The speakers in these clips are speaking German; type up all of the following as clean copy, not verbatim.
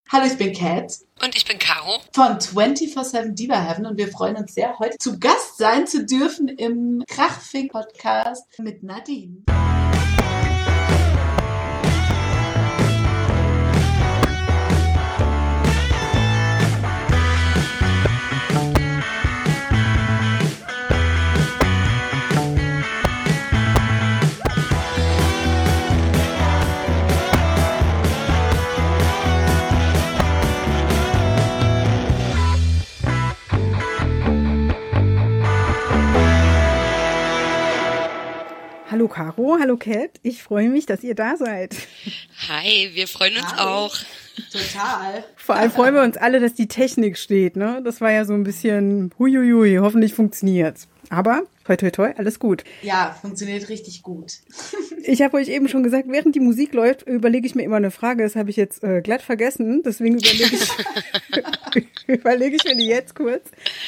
Hallo, ich bin Kat Und ich bin Caro. von 24/7 Diva Heaven und wir freuen uns sehr, heute zu Gast sein zu dürfen im Krachfink-Podcast mit Nadine. Hallo Caro, hallo Kat, ich freue mich, dass ihr da seid. Hi, wir freuen uns auch. Total. Vor allem freuen wir uns alle, dass die Technik steht, ne? Das war ja so ein bisschen huiuiui, hoffentlich funktioniert's. Aber toi toi toi, alles gut. Ja, funktioniert richtig gut. Ich habe euch eben schon gesagt, während die Musik läuft, überlege ich mir immer eine Frage. Das habe ich jetzt glatt vergessen, deswegen überlege ich mir die jetzt kurz.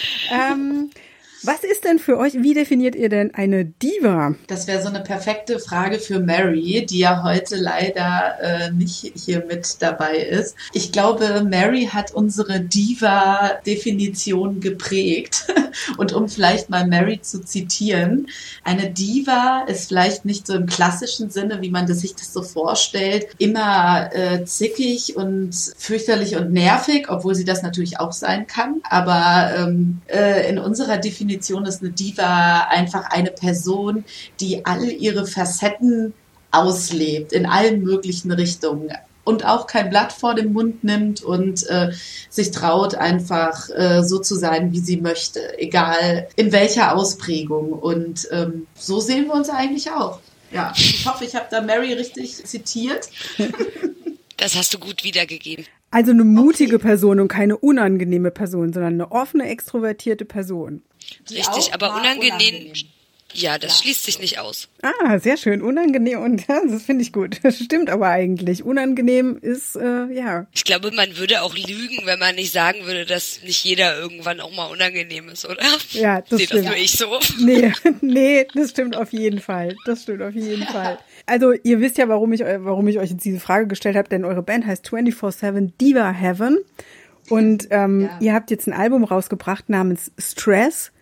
Was ist denn für euch, wie definiert ihr denn eine Diva? Das wäre so eine perfekte Frage für Mary, die ja heute leider nicht hier mit dabei ist. Ich glaube, Mary hat unsere Diva-Definition geprägt. Und um vielleicht mal Mary zu zitieren, eine Diva ist vielleicht nicht so im klassischen Sinne, wie man sich das so vorstellt, immer zickig und fürchterlich und nervig, obwohl sie das natürlich auch sein kann. Aber in unserer Definition ist eine Diva einfach eine Person, die all ihre Facetten auslebt, in allen möglichen Richtungen. Und auch kein Blatt vor den Mund nimmt und sich traut, einfach so zu sein, wie sie möchte, egal in welcher Ausprägung. Und so sehen wir uns eigentlich auch. Ja, ich hoffe, ich habe da Mary richtig zitiert. Das hast du gut wiedergegeben. Also eine mutige Person und keine unangenehme Person, sondern eine offene, extrovertierte Person. Richtig, aber unangenehm. Ja, das schließt sich nicht aus. Ah, sehr schön. Unangenehm und ja, das finde ich gut. Das stimmt aber eigentlich. Unangenehm ist, ja. Ich glaube, man würde auch lügen, wenn man nicht sagen würde, dass nicht jeder irgendwann auch mal unangenehm ist, oder? Ja, das Sehe stimmt. das nur ich so? Nee, das stimmt auf jeden Fall. Das stimmt auf jeden Fall. Also, ihr wisst ja, warum ich euch jetzt diese Frage gestellt habe, denn eure Band heißt 24/7 Diva Heaven und ihr habt jetzt ein Album rausgebracht namens Stress,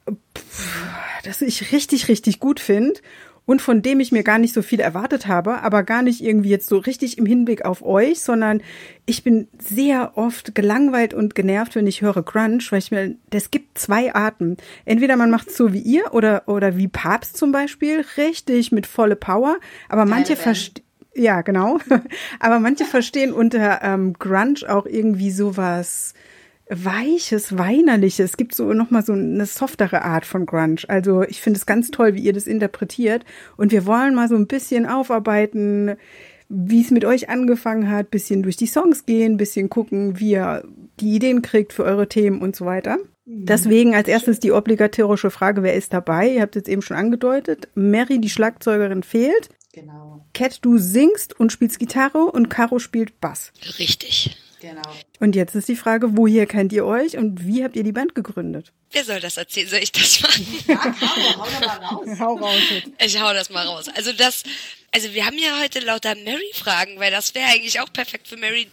das ich richtig, richtig gut finde und von dem ich mir gar nicht so viel erwartet habe, aber gar nicht irgendwie jetzt so richtig im Hinblick auf euch, sondern ich bin sehr oft gelangweilt und genervt, wenn ich höre Grunge, weil es gibt zwei Arten. Entweder man macht es so wie ihr oder wie Papst zum Beispiel, richtig mit volle Power, aber manche ja, genau. Aber manche verstehen unter Grunge auch irgendwie sowas Weiches, Weinerliches. Es gibt so nochmal so eine softere Art von Grunge. Also ich finde es ganz toll, wie ihr das interpretiert. Und wir wollen mal so ein bisschen aufarbeiten, wie es mit euch angefangen hat, bisschen durch die Songs gehen, bisschen gucken, wie ihr die Ideen kriegt für eure Themen und so weiter. Deswegen als erstes die obligatorische Frage, wer ist dabei? Ihr habt es eben schon angedeutet. Mary, die Schlagzeugerin, fehlt. Genau. Kat, du singst und spielst Gitarre und Caro spielt Bass. Richtig. Genau. Und jetzt ist die Frage, woher kennt ihr euch und wie habt ihr die Band gegründet? Wer soll das erzählen? Soll ich das machen? Ja, Caro, hau da mal raus. Hau raus jetzt. Ich hau das mal raus. Also wir haben ja heute lauter Mary-Fragen, weil das wäre eigentlich auch perfekt für Mary.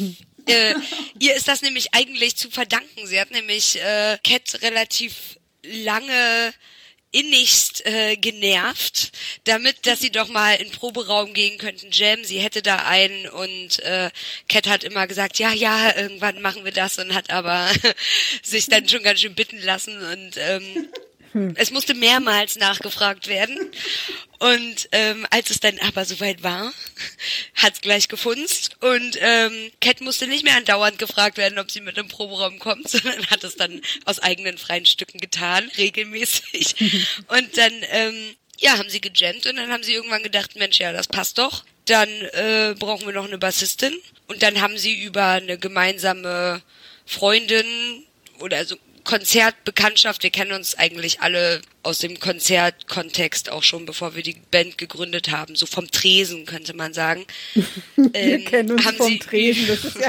Ihr ist das nämlich eigentlich zu verdanken. Sie hat nämlich Kat relativ lange innigst genervt, dass sie doch mal in den Proberaum gehen könnten, jammen. Sie hätte da einen und Kat hat immer gesagt, ja, irgendwann machen wir das und hat aber sich dann schon ganz schön bitten lassen und es musste mehrmals nachgefragt werden. Und als es dann aber soweit war, hat's gleich gefunzt und Kat musste nicht mehr andauernd gefragt werden, ob sie mit im Proberaum kommt, sondern hat es dann aus eigenen freien Stücken getan, regelmäßig. Und dann haben sie gejammt und dann haben sie irgendwann gedacht, Mensch, ja, das passt doch. Dann brauchen wir noch eine Bassistin. Und dann haben sie über eine gemeinsame Freundin oder so Konzertbekanntschaft, wir kennen uns eigentlich alle aus dem Konzertkontext auch schon, bevor wir die Band gegründet haben, so vom Tresen, könnte man sagen. Wir kennen uns vom Tresen, das ist ja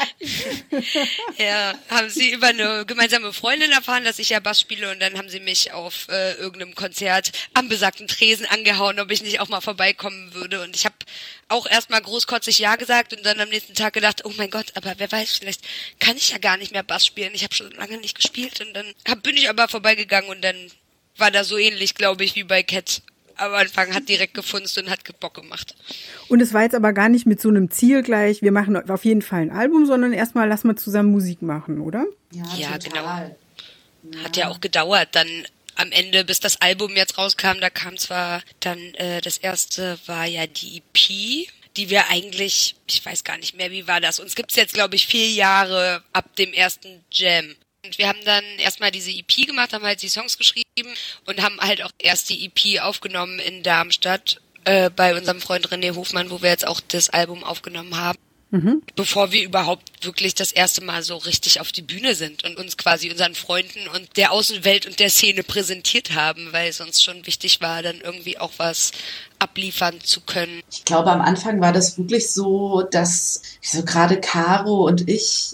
ja, haben sie über eine gemeinsame Freundin erfahren, dass ich ja Bass spiele und dann haben sie mich auf irgendeinem Konzert am besagten Tresen angehauen, ob ich nicht auch mal vorbeikommen würde und ich habe auch erstmal großkotzig Ja gesagt und dann am nächsten Tag gedacht, oh mein Gott, aber wer weiß, vielleicht kann ich ja gar nicht mehr Bass spielen. Ich habe schon lange nicht gespielt und dann bin ich aber vorbeigegangen und dann war da so ähnlich, glaube ich, wie bei Cat. Am Anfang hat direkt gefunzt und hat Bock gemacht. Und es war jetzt aber gar nicht mit so einem Ziel gleich, wir machen auf jeden Fall ein Album, sondern erstmal lass mal zusammen Musik machen, oder? Ja, genau. Hat ja auch gedauert, dann am Ende, bis das Album jetzt rauskam, da kam zwar dann, das erste war ja die EP, die wir eigentlich, ich weiß gar nicht mehr, wie war das? Uns gibt's jetzt, glaube ich, 4 Jahre ab dem ersten Jam. Und wir haben dann erstmal diese EP gemacht, haben halt die Songs geschrieben und haben halt auch erst die EP aufgenommen in Darmstadt, bei unserem Freund René Hofmann, wo wir jetzt auch das Album aufgenommen haben. Bevor wir überhaupt wirklich das erste Mal so richtig auf die Bühne sind und uns quasi unseren Freunden und der Außenwelt und der Szene präsentiert haben, weil es uns schon wichtig war, dann irgendwie auch was abliefern zu können. Ich glaube, am Anfang war das wirklich so, dass so gerade Caro und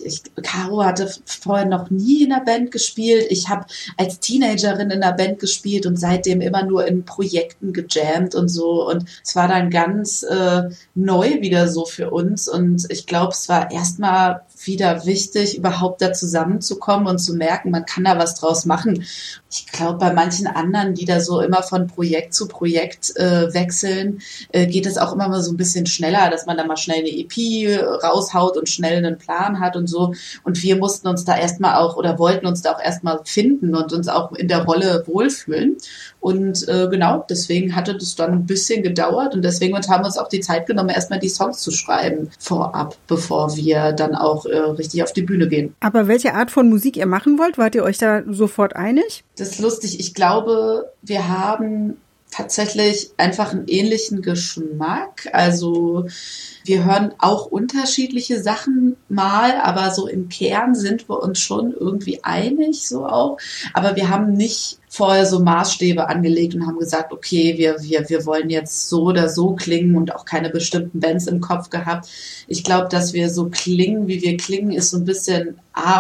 Caro hatte vorher noch nie in der Band gespielt. Ich habe als Teenagerin in der Band gespielt und seitdem immer nur in Projekten gejammt und so. Und es war dann ganz neu wieder so für uns. Und ich glaube, es war erstmal wieder wichtig, überhaupt da zusammenzukommen und zu merken, man kann da was draus machen. Ich glaube, bei manchen anderen, die da so immer von Projekt zu Projekt wechseln, geht es auch immer mal so ein bisschen schneller, dass man da mal schnell eine EP raushaut und schnell einen Plan hat und so. Und wir mussten uns da erstmal auch oder wollten uns da auch erstmal finden und uns auch in der Rolle wohlfühlen. Und genau, deswegen hatte das dann ein bisschen gedauert und deswegen haben wir uns auch die Zeit genommen, erstmal die Songs zu schreiben vorab, bevor wir dann auch richtig auf die Bühne gehen. Aber welche Art von Musik ihr machen wollt, wart ihr euch da sofort einig? Das ist lustig. Ich glaube, wir haben tatsächlich einfach einen ähnlichen Geschmack. Also wir hören auch unterschiedliche Sachen mal, aber so im Kern sind wir uns schon irgendwie einig, so auch. Aber wir haben nicht vorher so Maßstäbe angelegt und haben gesagt, okay, wir wollen jetzt so oder so klingen und auch keine bestimmten Bands im Kopf gehabt. Ich glaube, dass wir so klingen, wie wir klingen, ist so ein bisschen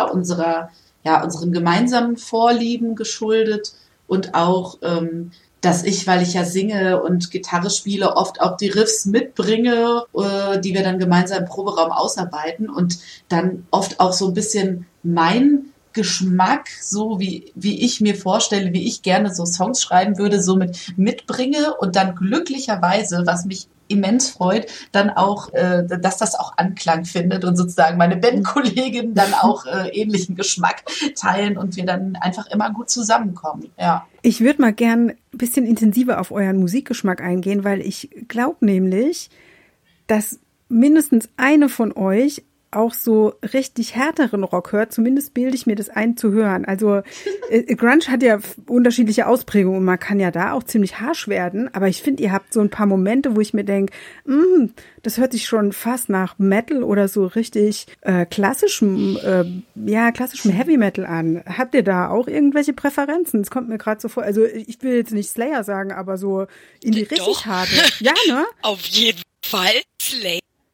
unseren gemeinsamen Vorlieben geschuldet und auch dass weil ich ja singe und Gitarre spiele, oft auch die Riffs mitbringe, die wir dann gemeinsam im Proberaum ausarbeiten und dann oft auch so ein bisschen mein Geschmack, so wie ich mir vorstelle, wie ich gerne so Songs schreiben würde, so mitbringe und dann glücklicherweise, was mich immens freut, dann auch, dass das auch Anklang findet und sozusagen meine Bandkolleginnen dann auch ähnlichen Geschmack teilen und wir dann einfach immer gut zusammenkommen. Ja. Ich würde mal gern ein bisschen intensiver auf euren Musikgeschmack eingehen, weil ich glaube nämlich, dass mindestens eine von euch auch so richtig härteren Rock hört. Zumindest bilde ich mir das ein zu hören. Also Grunge hat ja unterschiedliche Ausprägungen und man kann ja da auch ziemlich harsch werden. Aber ich finde, ihr habt so ein paar Momente, wo ich mir denke, das hört sich schon fast nach Metal oder so richtig klassischem Heavy Metal an. Habt ihr da auch irgendwelche Präferenzen? Es kommt mir gerade so vor. Also ich will jetzt nicht Slayer sagen, aber so in die richtig harte. Ja, ne? Auf jeden Fall Slayer.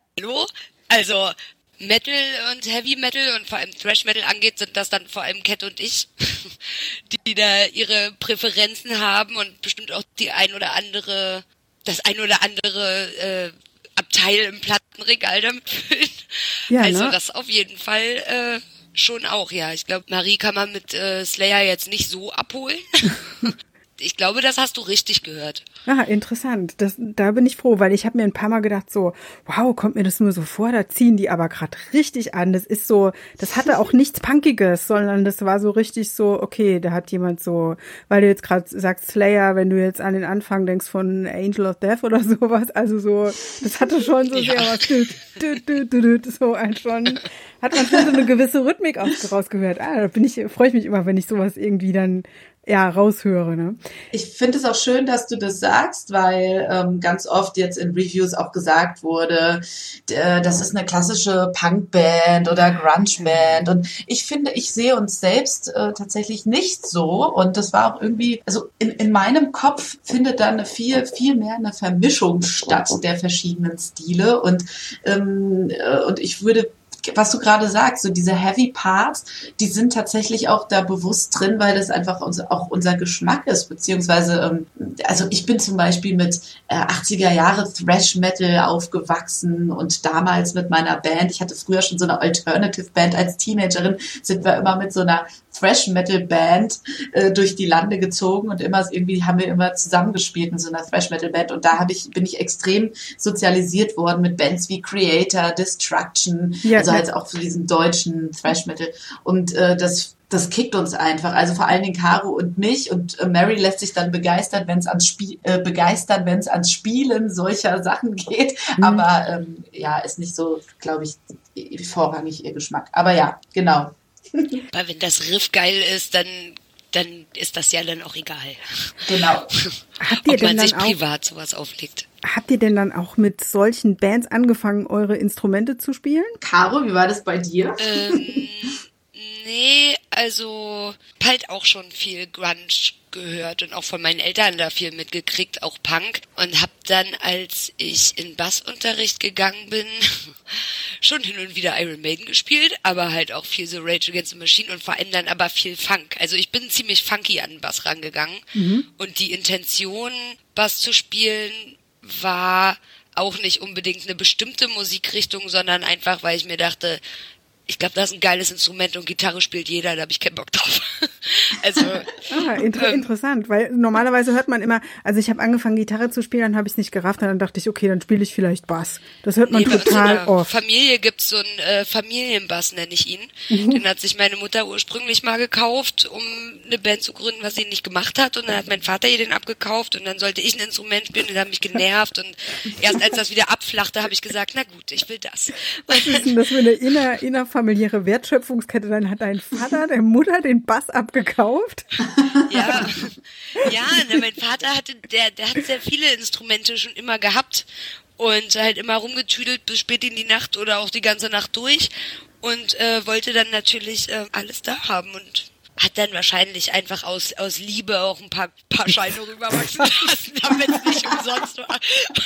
Also Metal und Heavy Metal und vor allem Thrash Metal angeht, sind das dann vor allem Cat und ich, die da ihre Präferenzen haben und bestimmt auch das ein oder andere Abteil im Plattenregal damit füllen. Ja, also ne? Das auf jeden Fall schon auch, ja. Ich glaube, Marie kann man mit Slayer jetzt nicht so abholen. Ich glaube, das hast du richtig gehört. Ah, interessant. Da bin ich froh, weil ich habe mir ein paar Mal gedacht so, wow, kommt mir das nur so vor, da ziehen die aber gerade richtig an. Das ist so, das hatte auch nichts Punkiges, sondern das war so richtig so, okay, da hat jemand so, weil du jetzt gerade sagst Slayer, wenn du jetzt an den Anfang denkst von Angel of Death oder sowas, also so, das hatte schon so sehr was, so ein schon, hat man schon so eine gewisse Rhythmik rausgehört. Da freue ich mich immer, wenn ich sowas irgendwie dann raushöre. Ne? Ich finde es auch schön, dass du das sagst, weil ganz oft jetzt in Reviews auch gesagt wurde, das ist eine klassische Punkband oder Grunge-Band. Und ich finde, ich sehe uns selbst tatsächlich nicht so. Und das war auch irgendwie, also in meinem Kopf findet da viel mehr eine Vermischung statt der verschiedenen Stile. Und ich würde was du gerade sagst, so diese Heavy Parts, die sind tatsächlich auch da bewusst drin, weil das einfach auch unser Geschmack ist, beziehungsweise, also ich bin zum Beispiel mit 80er Jahre Thrash Metal aufgewachsen und damals mit meiner Band, ich hatte früher schon so eine Alternative Band als Teenagerin, sind wir immer mit so einer Thrash Metal Band durch die Lande gezogen und haben wir immer zusammengespielt in so einer Thrash Metal Band und da bin ich extrem sozialisiert worden mit Bands wie Creator, Destruction, also halt auch für diesen deutschen Thrash Metal und das kickt uns einfach. Also vor allen Dingen Caro und mich und Mary lässt sich dann begeistern, wenn es ans Spielen solcher Sachen geht. Aber ist nicht so, glaube ich, vorrangig ihr Geschmack. Aber ja, genau. Weil wenn das Riff geil ist, dann ist das ja dann auch egal. Genau. Ob man sich privat sowas auflegt. Habt ihr denn dann auch mit solchen Bands angefangen, eure Instrumente zu spielen? Caro, wie war das bei dir? Nee, also halt auch schon viel Grunge gehört und auch von meinen Eltern da viel mitgekriegt, auch Punk. Und hab dann, als ich in Bassunterricht gegangen bin, schon hin und wieder Iron Maiden gespielt, aber halt auch viel so Rage Against the Machine und vor allem dann aber viel Funk. Also ich bin ziemlich funky an den Bass rangegangen und die Intention, Bass zu spielen, war auch nicht unbedingt eine bestimmte Musikrichtung, sondern einfach, weil ich mir dachte, ich glaube, das ist ein geiles Instrument und Gitarre spielt jeder, da habe ich keinen Bock drauf. Also interessant, weil normalerweise hört man immer, also ich habe angefangen Gitarre zu spielen, dann habe ich es nicht gerafft, und dann dachte ich, okay, dann spiele ich vielleicht Bass. Das hört man total oft. Familie gibt's so einen Familienbass, nenne ich ihn. Den hat sich meine Mutter ursprünglich mal gekauft, um eine Band zu gründen, was sie nicht gemacht hat. Und dann hat mein Vater ihr den abgekauft und dann sollte ich ein Instrument spielen und das hat mich genervt. Und erst als das wieder abflachte, habe ich gesagt, na gut, ich will das. Was ist denn das für eine innerfamiliäre Wertschöpfungskette? Dann hat dein Vater der Mutter den Bass abgekauft? Ja, mein Vater der hat sehr viele Instrumente schon immer gehabt und halt immer rumgetüdelt bis spät in die Nacht oder auch die ganze Nacht durch und wollte dann natürlich alles da haben und hat dann wahrscheinlich einfach aus Liebe auch ein paar Scheine rüberwachsen lassen, damit es nicht umsonst war.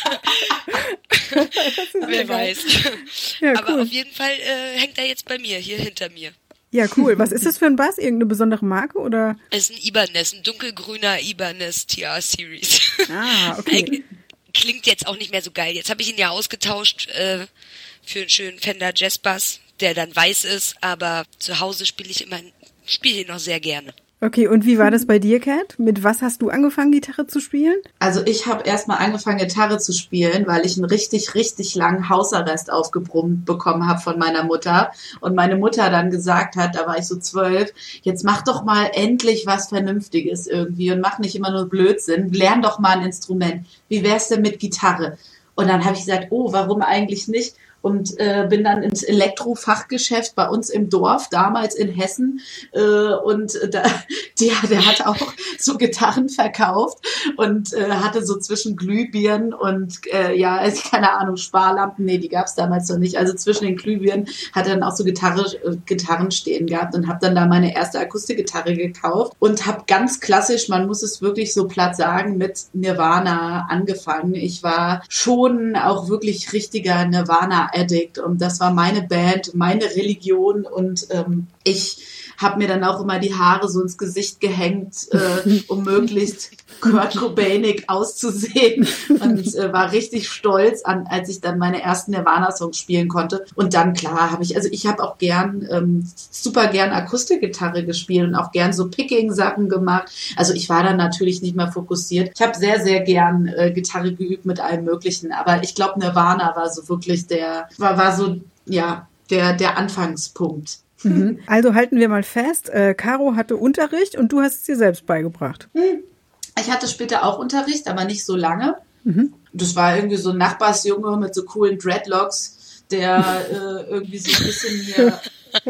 Wer weiß. Ja, aber cool. Auf jeden Fall hängt er jetzt bei mir, hier hinter mir. Ja, cool. Was ist das für ein Bass? Irgendeine besondere Marke oder? Es ist ein Ibanez, ein dunkelgrüner Ibanez TR Series. Ah, okay. Klingt jetzt auch nicht mehr so geil. Jetzt habe ich ihn ja ausgetauscht für einen schönen Fender Jazz Bass, der dann weiß ist, aber zu Hause spiele ich ihn noch sehr gerne. Okay, und wie war das bei dir, Kat? Mit was hast du angefangen, Gitarre zu spielen? Also ich habe erstmal angefangen, Gitarre zu spielen, weil ich einen richtig, richtig langen Hausarrest aufgebrummt bekommen habe von meiner Mutter. Und meine Mutter dann gesagt hat, da war ich so 12, jetzt mach doch mal endlich was Vernünftiges irgendwie und mach nicht immer nur Blödsinn. Lern doch mal ein Instrument. Wie wär's denn mit Gitarre? Und dann habe ich gesagt, oh, warum eigentlich nicht? Und bin dann ins Elektrofachgeschäft bei uns im Dorf, damals in Hessen. Und der hat auch so Gitarren verkauft und hatte so zwischen Glühbirnen und keine Ahnung, Sparlampen, nee, die gab's damals noch nicht. Also zwischen den Glühbirnen hat er dann auch so Gitarren stehen gehabt und habe dann da meine erste Akustikgitarre gekauft und habe ganz klassisch, man muss es wirklich so platt sagen, mit Nirvana angefangen. Ich war schon auch wirklich richtiger Nirvana-Addict und das war meine Band, meine Religion und ich habe mir dann auch immer die Haare so ins Gesicht gehängt, um möglichst Kurt Cobainig auszusehen und war richtig stolz, als ich dann meine ersten Nirvana-Songs spielen konnte. Und dann, klar, ich habe auch super gern Akustikgitarre gespielt und auch gern so Picking-Sachen gemacht. Also ich war dann natürlich nicht mehr fokussiert. Ich habe sehr, sehr gern Gitarre geübt mit allem Möglichen, aber ich glaube, Nirvana war so wirklich der Anfangspunkt. Also halten wir mal fest, Caro hatte Unterricht und du hast es dir selbst beigebracht. Ich hatte später auch Unterricht, aber nicht so lange. Das war irgendwie so ein Nachbarsjunge mit so coolen Dreadlocks, der irgendwie so ein bisschen hier,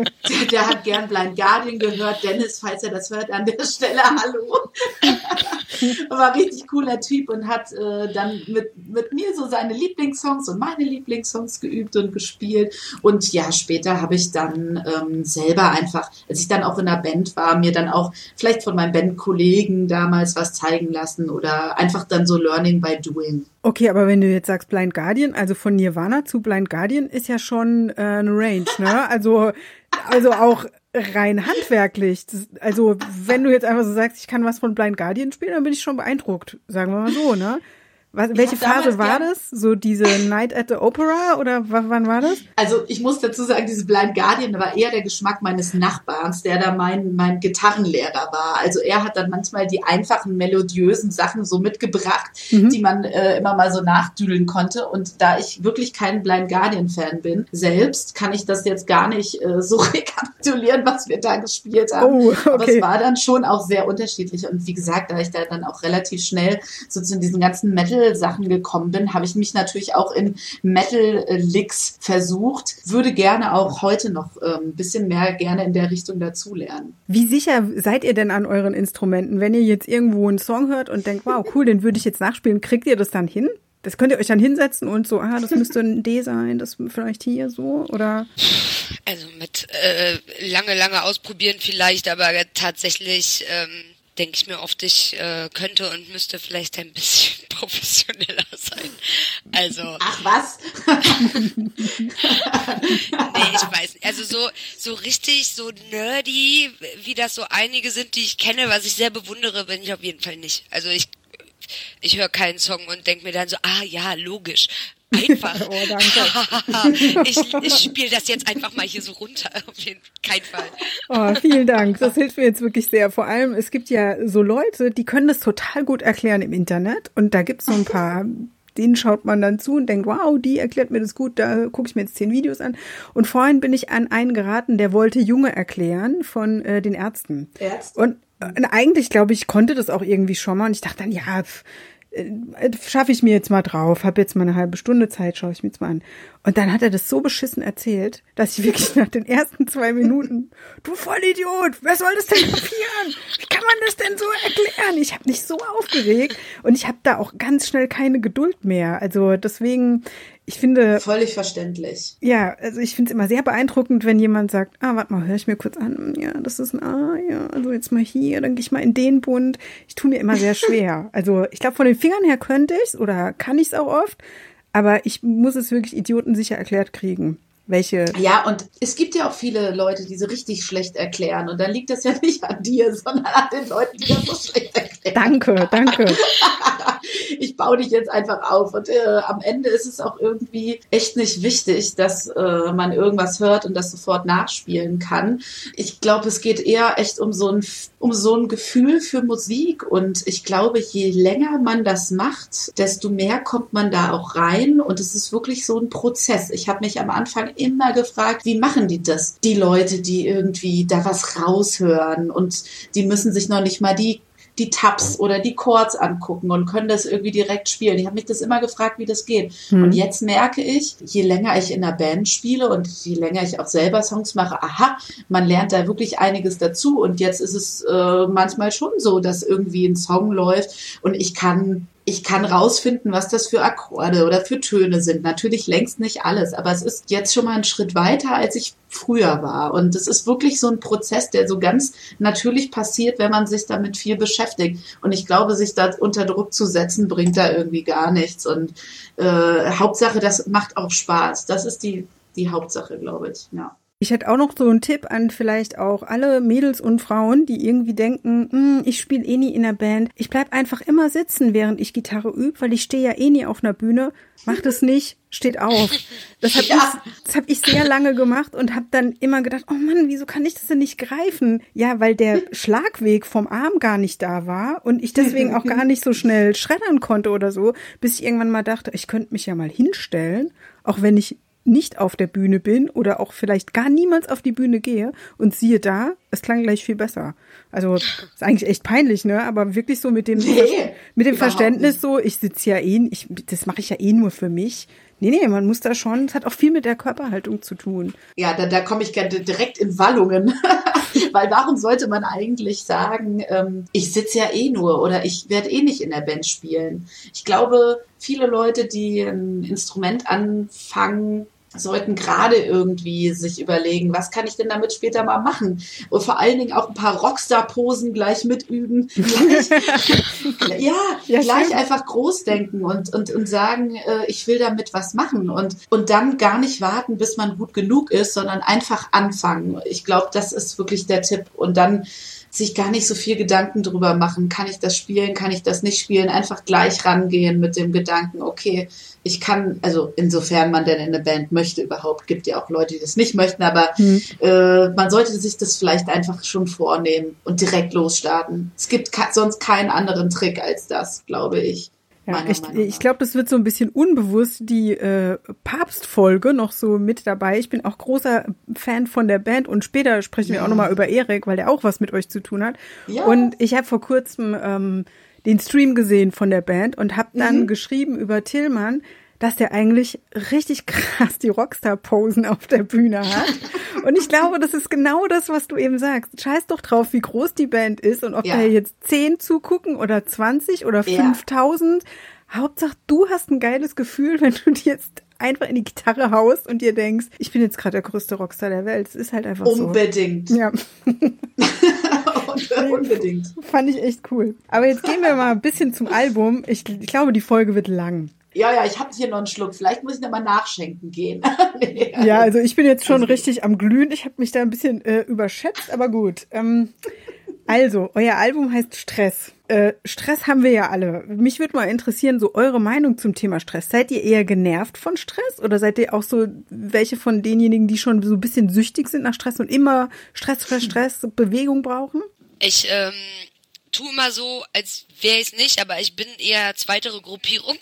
der hat gern Blind Guardian gehört. Dennis, falls er das hört, an der Stelle, hallo. War richtig cooler Typ und hat dann mit mir so seine Lieblingssongs und meine Lieblingssongs geübt und gespielt. Und ja, später habe ich dann selber einfach, als ich dann auch in der Band war, mir dann auch vielleicht von meinen Bandkollegen damals was zeigen lassen oder einfach dann so Learning by Doing. Okay, aber wenn du jetzt sagst Blind Guardian, also von Nirvana zu Blind Guardian ist ja schon eine Range, ne? Also auch rein handwerklich. Also wenn du jetzt einfach so sagst, ich kann was von Blind Guardian spielen, dann bin ich schon beeindruckt, sagen wir mal so, ne? Welche Phase war das? So diese Night at the Opera oder wann war das? Also ich muss dazu sagen, diese Blind Guardian war eher der Geschmack meines Nachbarns, der da mein Gitarrenlehrer war. Also er hat dann manchmal die einfachen, melodiösen Sachen so mitgebracht, die man immer mal so nachdüdeln konnte. Und da ich wirklich kein Blind Guardian-Fan bin, selbst kann ich das jetzt gar nicht so rekapitulieren, was wir da gespielt haben. Oh, okay. Aber es war dann schon auch sehr unterschiedlich. Und wie gesagt, da ich da dann auch relativ schnell so zu diesen ganzen Metal-Sachen gekommen bin, habe ich mich natürlich auch in Metal-Licks versucht. Würde gerne auch heute noch ein bisschen mehr gerne in der Richtung dazulernen. Wie sicher seid ihr denn an euren Instrumenten? Wenn ihr jetzt irgendwo einen Song hört und denkt, wow, cool, den würde ich jetzt nachspielen, kriegt ihr das dann hin? Das könnt ihr euch dann hinsetzen und so, das müsste ein D sein, das vielleicht hier so, oder? Also mit lange ausprobieren vielleicht, aber tatsächlich denke ich mir oft, ich könnte und müsste vielleicht ein bisschen professioneller sein. Also. Ach was? Nee, ich weiß nicht. Also so richtig, so nerdy, wie das so einige sind, die ich kenne, was ich sehr bewundere, bin ich auf jeden Fall nicht. Also ich höre keinen Song und denke mir dann so, ja, logisch. Einfach. Oh, danke. Ich spiele das jetzt einfach mal hier so runter. Auf jeden keinen Fall. Oh, vielen Dank. Das hilft mir jetzt wirklich sehr. Vor allem, es gibt ja so Leute, die können das total gut erklären im Internet. Und da gibt es so ein paar, denen schaut man dann zu und denkt, wow, die erklärt mir das gut, da gucke ich mir jetzt 10 Videos an. Und vorhin bin ich an einen geraten, der wollte Junge erklären von den Ärzten. Und eigentlich, glaube ich, konnte das auch irgendwie schon mal. Und ich dachte dann, schaffe ich mir jetzt mal drauf, habe jetzt mal eine halbe Stunde Zeit, schaue ich mir jetzt mal an. Und dann hat er das so beschissen erzählt, dass ich wirklich nach den ersten 2 Minuten, du Vollidiot, wer soll das denn kapieren? Wie kann man das denn so erklären? Ich habe mich so aufgeregt und ich habe da auch ganz schnell keine Geduld mehr. Also deswegen, ich finde... Völlig verständlich. Ja, also ich finde es immer sehr beeindruckend, wenn jemand sagt, warte mal, höre ich mir kurz an, ja, das ist ein A, ja, also jetzt mal hier, dann gehe ich mal in den Bund. Ich tue mir immer sehr schwer. Also ich glaube, von den Fingern her könnte ich es oder kann ich es auch oft, aber ich muss es wirklich idiotensicher erklärt kriegen. Ja, und es gibt ja auch viele Leute, die so richtig schlecht erklären. Und dann liegt das ja nicht an dir, sondern an den Leuten, die das so schlecht erklären. Danke. Ich baue dich jetzt einfach auf. Und am Ende ist es auch irgendwie echt nicht wichtig, dass man irgendwas hört und das sofort nachspielen kann. Ich glaube, es geht eher echt um so ein Gefühl für Musik. Und ich glaube, je länger man das macht, desto mehr kommt man da auch rein. Und es ist wirklich so ein Prozess. Ich habe mich am Anfang immer gefragt, wie machen die das? Die Leute, die irgendwie da was raushören und die müssen sich noch nicht mal die Tabs oder die Chords angucken und können das irgendwie direkt spielen. Ich habe mich das immer gefragt, wie das geht. Und jetzt merke ich, je länger ich in einer Band spiele und je länger ich auch selber Songs mache, man lernt da wirklich einiges dazu. Und jetzt ist es manchmal schon so, dass irgendwie ein Song läuft und ich kann rausfinden, was das für Akkorde oder für Töne sind. Natürlich längst nicht alles, aber es ist jetzt schon mal ein Schritt weiter, als ich früher war. Und es ist wirklich so ein Prozess, der so ganz natürlich passiert, wenn man sich damit viel beschäftigt. Und ich glaube, sich da unter Druck zu setzen, bringt da irgendwie gar nichts. Und Hauptsache, das macht auch Spaß. Das ist die Hauptsache, glaube ich, ja. Ich hätte auch noch so einen Tipp an vielleicht auch alle Mädels und Frauen, die irgendwie denken, ich spiele eh nie in der Band. Ich bleib einfach immer sitzen, während ich Gitarre übe, weil ich stehe ja eh nie auf einer Bühne. Macht es nicht, steht auf. Das hab ich sehr lange gemacht und habe dann immer gedacht, oh Mann, wieso kann ich das denn nicht greifen? Ja, weil der Schlagweg vom Arm gar nicht da war und ich deswegen auch gar nicht so schnell schreddern konnte oder so, bis ich irgendwann mal dachte, ich könnte mich ja mal hinstellen, auch wenn ich nicht auf der Bühne bin oder auch vielleicht gar niemals auf die Bühne gehe und siehe da, es klang gleich viel besser. Also ist eigentlich echt peinlich, ne? Aber wirklich so mit dem Verständnis nicht. So, ich sitze ja das mache ich ja eh nur für mich. Nee, man muss da schon, es hat auch viel mit der Körperhaltung zu tun. Ja, da komme ich gerne direkt in Wallungen. Weil warum sollte man eigentlich sagen, ich sitze ja eh nur oder ich werde eh nicht in der Band spielen? Ich glaube, viele Leute, die ein Instrument anfangen, sollten gerade irgendwie sich überlegen, was kann ich denn damit später mal machen? Und vor allen Dingen auch ein paar Rockstar-Posen gleich mitüben. Gleich einfach groß denken und sagen, ich will damit was machen und dann gar nicht warten, bis man gut genug ist, sondern einfach anfangen. Ich glaube, das ist wirklich der Tipp. Und dann sich gar nicht so viel Gedanken drüber machen. Kann ich das spielen? Kann ich das nicht spielen? Einfach gleich rangehen mit dem Gedanken, okay, ich kann, also insofern man denn in eine Band möchte überhaupt, gibt ja auch Leute, die das nicht möchten, aber man sollte sich das vielleicht einfach schon vornehmen und direkt losstarten. Es gibt sonst keinen anderen Trick als das, glaube ich. Ja, ich glaube, das wird so ein bisschen unbewusst, die Papstfolge noch so mit dabei. Ich bin auch großer Fan von der Band und später sprechen wir auch nochmal über Erik, weil der auch was mit euch zu tun hat. Ja. Und ich habe vor kurzem den Stream gesehen von der Band und habe dann geschrieben über Tillmann, dass der eigentlich richtig krass die Rockstar-Posen auf der Bühne hat. Und ich glaube, das ist genau das, was du eben sagst. Scheiß doch drauf, wie groß die Band ist und ob da jetzt 10 zugucken oder 20 oder 5000. Hauptsache, du hast ein geiles Gefühl, wenn du dir jetzt einfach in die Gitarre haust und dir denkst, ich bin jetzt gerade der größte Rockstar der Welt. Es ist halt einfach Unbedingt. So. Ja. Unbedingt. Fand ich echt cool. Aber jetzt gehen wir mal ein bisschen zum Album. Ich glaube, die Folge wird lang. Ja, ich habe hier noch einen Schluck. Vielleicht muss ich noch mal nachschenken gehen. Ja, also ich bin jetzt schon richtig am Glühen. Ich habe mich da ein bisschen überschätzt, aber gut. Also, euer Album heißt Stress. Stress haben wir ja alle. Mich würde mal interessieren, so eure Meinung zum Thema Stress. Seid ihr eher genervt von Stress oder seid ihr auch so welche von denjenigen, die schon so ein bisschen süchtig sind nach Stress und immer Stress, Bewegung brauchen? Ich tue immer so, als wäre ich es nicht, aber ich bin eher zweitere Gruppierung.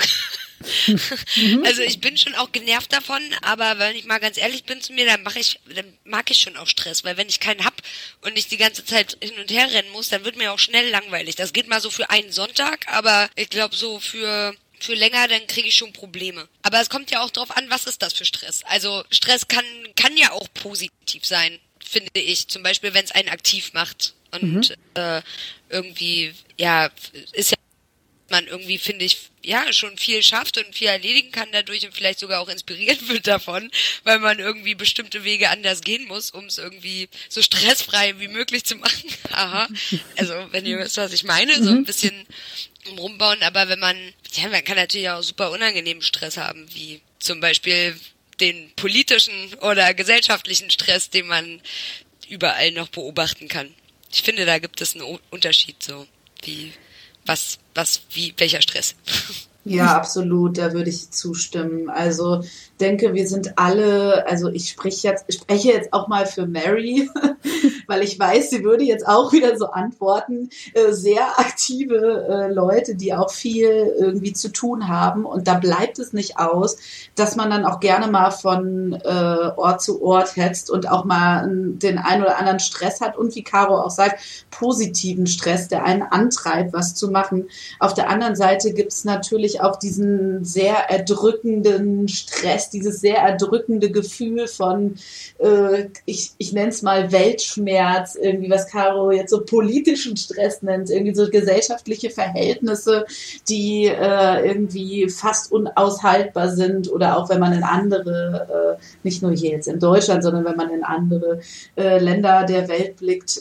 Also ich bin schon auch genervt davon, aber wenn ich mal ganz ehrlich bin zu mir, dann mag ich schon auch Stress, weil wenn ich keinen hab und ich die ganze Zeit hin und her rennen muss, dann wird mir auch schnell langweilig. Das geht mal so für einen Sonntag, aber ich glaube so für länger, dann kriege ich schon Probleme. Aber es kommt ja auch drauf an, was ist das für Stress? Also Stress kann ja auch positiv sein, finde ich. Zum Beispiel, wenn es einen aktiv macht und irgendwie, ja, ist ja man irgendwie, finde ich, ja, schon viel schafft und viel erledigen kann dadurch und vielleicht sogar auch inspiriert wird davon, weil man irgendwie bestimmte Wege anders gehen muss, um es irgendwie so stressfrei wie möglich zu machen. Aha. Also, wenn ihr wisst, was ich meine, so ein bisschen rumbauen, aber man kann natürlich auch super unangenehmen Stress haben, wie zum Beispiel den politischen oder gesellschaftlichen Stress, den man überall noch beobachten kann. Ich finde, da gibt es einen Unterschied, so wie welcher Stress? Ja, absolut, da würde ich zustimmen. Also denke, wir sind alle, also ich spreche jetzt auch mal für Mary, weil ich weiß, sie würde jetzt auch wieder so antworten, sehr aktive Leute, die auch viel irgendwie zu tun haben und da bleibt es nicht aus, dass man dann auch gerne mal von Ort zu Ort hetzt und auch mal den einen oder anderen Stress hat und wie Caro auch sagt, positiven Stress, der einen antreibt, was zu machen. Auf der anderen Seite gibt es natürlich auch diesen sehr erdrückenden Stress, dieses sehr erdrückende Gefühl von, ich nenne es mal Weltschmerz, irgendwie was Caro jetzt so politischen Stress nennt, irgendwie so gesellschaftliche Verhältnisse, die irgendwie fast unaushaltbar sind oder auch wenn man in andere, nicht nur hier jetzt in Deutschland, sondern wenn man in andere Länder der Welt blickt,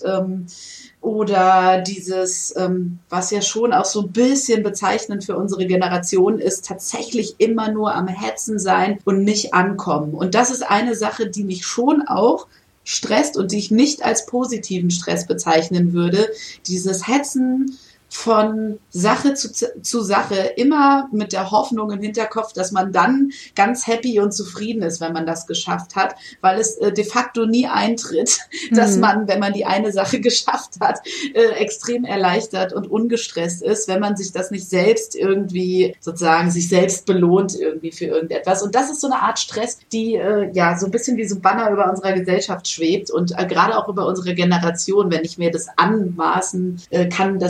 oder dieses, was ja schon auch so ein bisschen bezeichnend für unsere Generation ist, tatsächlich immer nur am Hetzen sein und nicht ankommen. Und das ist eine Sache, die mich schon auch stresst und die ich nicht als positiven Stress bezeichnen würde. Dieses Hetzen von Sache zu Sache, immer mit der Hoffnung im Hinterkopf, dass man dann ganz happy und zufrieden ist, wenn man das geschafft hat, weil es de facto nie eintritt, dass man, wenn man die eine Sache geschafft hat, extrem erleichtert und ungestresst ist, wenn man sich das nicht selbst irgendwie sozusagen sich selbst belohnt irgendwie für irgendetwas. Und das ist so eine Art Stress, die so ein bisschen wie so ein Banner über unserer Gesellschaft schwebt und gerade auch über unsere Generation, wenn ich mir das anmaßen kann, das sozusagen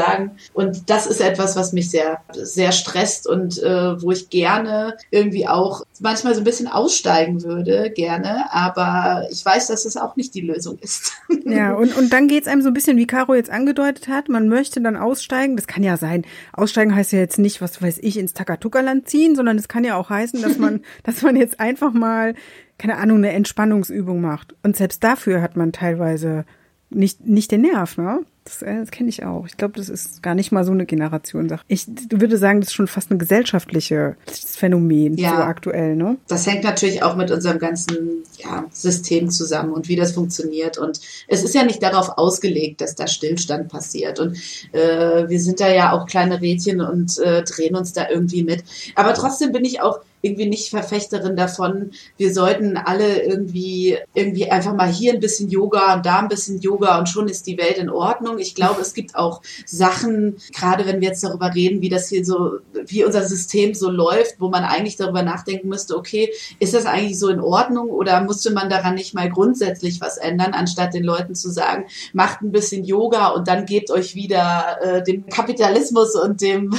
sagen. Und das ist etwas, was mich sehr, sehr stresst und wo ich gerne irgendwie auch manchmal so ein bisschen aussteigen würde, gerne. Aber ich weiß, dass es auch nicht die Lösung ist. Ja, und dann geht's einem so ein bisschen, wie Caro jetzt angedeutet hat, man möchte dann aussteigen. Das kann ja sein. Aussteigen heißt ja jetzt nicht, was weiß ich, ins Takatuka-Land ziehen, sondern es kann ja auch heißen, dass man jetzt einfach mal, keine Ahnung, eine Entspannungsübung macht. Und selbst dafür hat man teilweise nicht den Nerv, ne? Das kenne ich auch. Ich glaube, das ist gar nicht mal so eine Generationssache. Ich würde sagen, das ist schon fast ein gesellschaftliches Phänomen, so aktuell, ne? Das hängt natürlich auch mit unserem ganzen System zusammen und wie das funktioniert. Und es ist ja nicht darauf ausgelegt, dass da Stillstand passiert. Und wir sind da ja auch kleine Rädchen und drehen uns da irgendwie mit. Aber trotzdem bin ich auch irgendwie nicht Verfechterin davon, wir sollten alle irgendwie einfach mal hier ein bisschen Yoga und da ein bisschen Yoga und schon ist die Welt in Ordnung. Ich glaube, es gibt auch Sachen, gerade wenn wir jetzt darüber reden, wie das hier so, wie unser System so läuft, wo man eigentlich darüber nachdenken müsste, okay, ist das eigentlich so in Ordnung oder musste man daran nicht mal grundsätzlich was ändern, anstatt den Leuten zu sagen, macht ein bisschen Yoga und dann gebt euch wieder dem Kapitalismus und dem,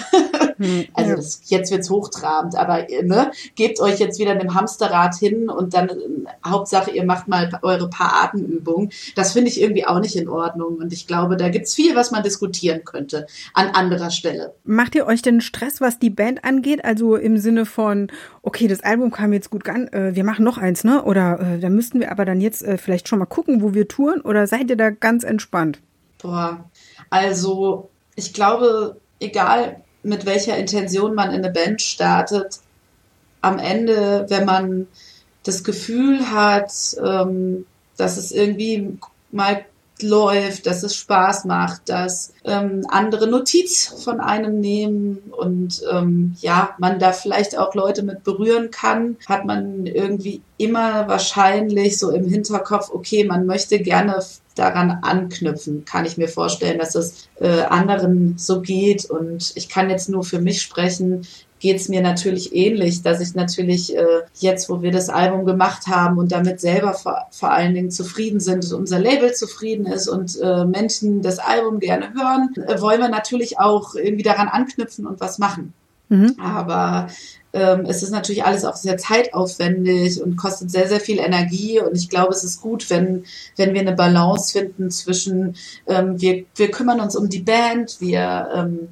jetzt wird's hochtrabend, aber ne, gebt euch jetzt wieder dem Hamsterrad hin und dann Hauptsache, ihr macht mal eure paar Atemübungen. Das finde ich irgendwie auch nicht in Ordnung und ich glaube, da gibt's viel, was man diskutieren könnte an anderer Stelle. Macht ihr euch denn Stress, was die Band angeht? Also im Sinne von, okay, das Album kam jetzt gut an, wir machen noch eins, ne? Oder da müssten wir aber dann jetzt vielleicht schon mal gucken, wo wir touren? Oder seid ihr da ganz entspannt? Boah, also ich glaube, egal mit welcher Intention man in eine Band startet, am Ende, wenn man das Gefühl hat, dass es irgendwie mal läuft, dass es Spaß macht, dass andere Notiz von einem nehmen und man da vielleicht auch Leute mit berühren kann, hat man irgendwie immer wahrscheinlich so im Hinterkopf, okay, man möchte gerne daran anknüpfen, kann ich mir vorstellen, dass es anderen so geht und ich kann jetzt nur für mich sprechen, geht es mir natürlich ähnlich, dass ich natürlich jetzt, wo wir das Album gemacht haben und damit selber vor allen Dingen zufrieden sind, dass unser Label zufrieden ist und Menschen das Album gerne hören, wollen wir natürlich auch irgendwie daran anknüpfen und was machen. Mhm. Aber es ist natürlich alles auch sehr zeitaufwendig und kostet sehr, sehr viel Energie. Und ich glaube, es ist gut, wenn wir eine Balance finden zwischen, wir kümmern uns um die Band, wir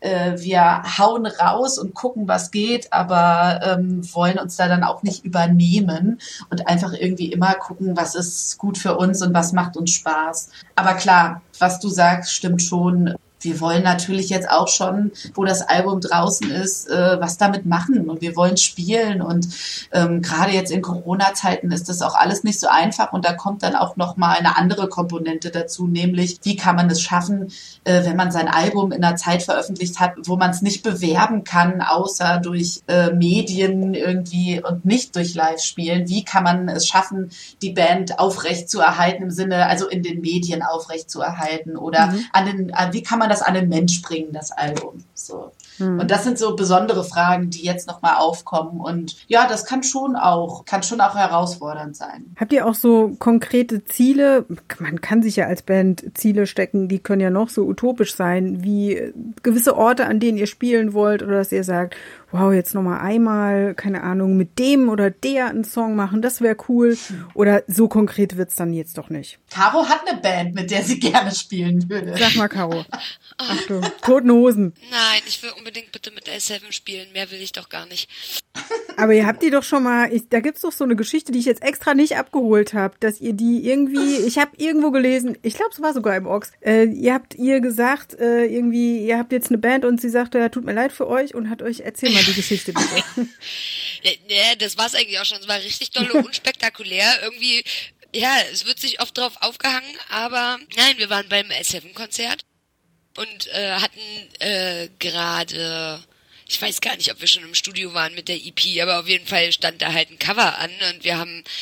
hauen raus und gucken, was geht, aber wollen uns da dann auch nicht übernehmen und einfach irgendwie immer gucken, was ist gut für uns und was macht uns Spaß. Aber klar, was du sagst, stimmt schon. Wir wollen natürlich jetzt auch schon, wo das Album draußen ist, was damit machen und wir wollen spielen und gerade jetzt in Corona-Zeiten ist das auch alles nicht so einfach und da kommt dann auch nochmal eine andere Komponente dazu, nämlich wie kann man es schaffen, wenn man sein Album in einer Zeit veröffentlicht hat, wo man es nicht bewerben kann, außer durch Medien irgendwie und nicht durch Live-Spielen. Wie kann man es schaffen, die Band aufrecht zu erhalten im Sinne, also in den Medien aufrecht zu erhalten oder wie kann man das an den Mensch bringen, das Album. So. Und das sind so besondere Fragen, die jetzt nochmal aufkommen. Und ja, das kann schon auch herausfordernd sein. Habt ihr auch so konkrete Ziele? Man kann sich ja als Band Ziele stecken, die können ja noch so utopisch sein, wie gewisse Orte, an denen ihr spielen wollt oder dass ihr sagt, wow, jetzt nochmal einmal, keine Ahnung, mit dem oder der einen Song machen, das wäre cool. Oder so konkret wird's dann jetzt doch nicht. Caro hat eine Band, mit der sie gerne spielen würde. Sag mal, Caro. Achtung, Toten Hosen. Nein, ich will unbedingt bitte mit L7 spielen. Mehr will ich doch gar nicht. Aber ihr habt die doch schon mal, da gibt's doch so eine Geschichte, die ich jetzt extra nicht abgeholt habe, dass ihr die irgendwie, ich habe irgendwo gelesen, ich glaube, es war sogar im Ox, ihr habt ihr gesagt, irgendwie, ihr habt jetzt eine Band und sie sagte, ja, tut mir leid für euch und hat euch, erzähl mal die Geschichte bitte. Ja, das war's eigentlich auch schon. Es war richtig dolle, unspektakulär. Irgendwie, ja, es wird sich oft drauf aufgehangen, aber nein, wir waren beim L7-Konzert und hatten gerade, ich weiß gar nicht, ob wir schon im Studio waren mit der EP, aber auf jeden Fall stand da halt ein Cover an und wir haben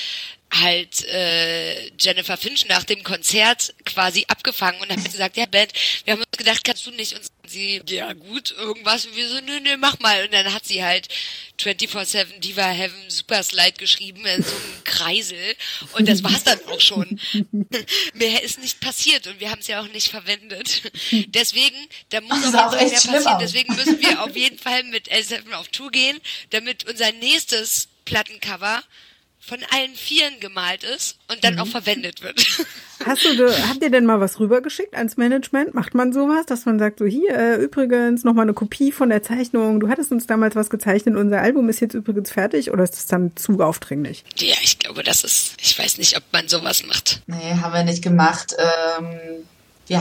halt Jennifer Finch nach dem Konzert quasi abgefangen und hat gesagt, ja Band, wir haben uns gedacht, kannst du nicht? Und sie, ja gut, irgendwas. Und wir so, nö, mach mal. Und dann hat sie halt 24/7 Diva Heaven Super Slide geschrieben in so einem Kreisel. Und das war's dann auch schon. Mehr ist nicht passiert und wir haben es ja auch nicht verwendet. Deswegen, da muss auch mehr passieren. Deswegen müssen wir auf jeden Fall mit L7 auf Tour gehen, damit unser nächstes Plattencover von allen Vieren gemalt ist und dann auch verwendet wird. Habt ihr denn mal was rübergeschickt ans Management? Macht man sowas, dass man sagt, so hier, übrigens nochmal eine Kopie von der Zeichnung. Du hattest uns damals was gezeichnet, unser Album ist jetzt übrigens fertig, oder ist das dann zu aufdringlich? Ja, ich glaube, ich weiß nicht, ob man sowas macht. Nee, haben wir nicht gemacht. Wir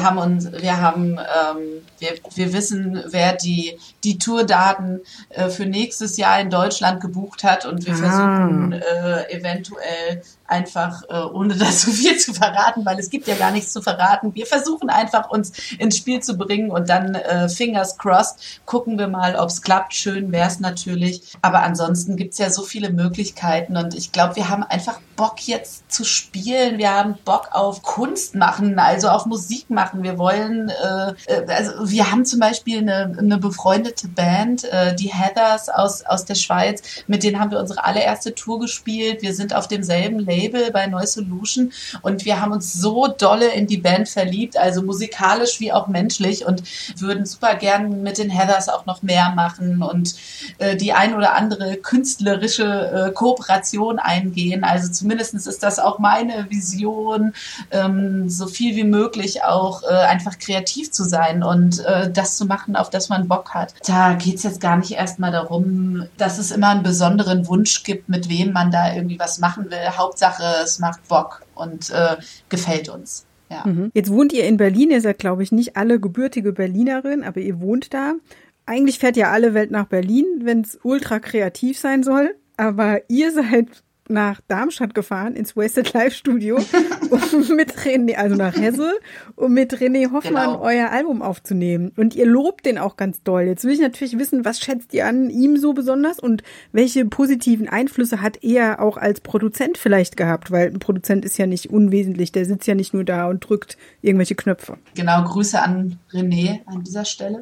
wissen, wer die Tourdaten für nächstes Jahr in Deutschland gebucht hat und wir versuchen eventuell einfach, ohne das so viel zu verraten, weil es gibt ja gar nichts zu verraten. Wir versuchen einfach, uns ins Spiel zu bringen und dann fingers crossed, gucken wir mal, ob es klappt. Schön wäre es natürlich. Aber ansonsten gibt's ja so viele Möglichkeiten und ich glaube, wir haben einfach Bock jetzt zu spielen. Wir haben Bock auf Kunst machen, also auf Musik machen. Wir wollen, also wir haben zum Beispiel eine befreundete Band, die Heathers aus der Schweiz. Mit denen haben wir unsere allererste Tour gespielt. Wir sind auf demselben Label bei Neu Solution und wir haben uns so dolle in die Band verliebt, also musikalisch wie auch menschlich und würden super gern mit den Heathers auch noch mehr machen und die ein oder andere künstlerische Kooperation eingehen. Also zumindest ist das auch meine Vision, so viel wie möglich auch einfach kreativ zu sein und das zu machen, auf das man Bock hat. Da geht's jetzt gar nicht erstmal darum, dass es immer einen besonderen Wunsch gibt, mit wem man da irgendwie was machen will. Hauptsache, es macht Bock und gefällt uns. Ja. Jetzt wohnt ihr in Berlin. Ihr seid, glaube ich, nicht alle gebürtige Berlinerin, aber ihr wohnt da. Eigentlich fährt ja alle Welt nach Berlin, wenn es ultra kreativ sein soll. Aber ihr seid nach Darmstadt gefahren, ins Wasted Life Studio, um mit René, also nach Hesse, um mit René Hoffmann euer Album aufzunehmen. Und ihr lobt den auch ganz doll. Jetzt will ich natürlich wissen, was schätzt ihr an ihm so besonders und welche positiven Einflüsse hat er auch als Produzent vielleicht gehabt? Weil ein Produzent ist ja nicht unwesentlich, der sitzt ja nicht nur da und drückt irgendwelche Knöpfe. Genau, Grüße an René an dieser Stelle.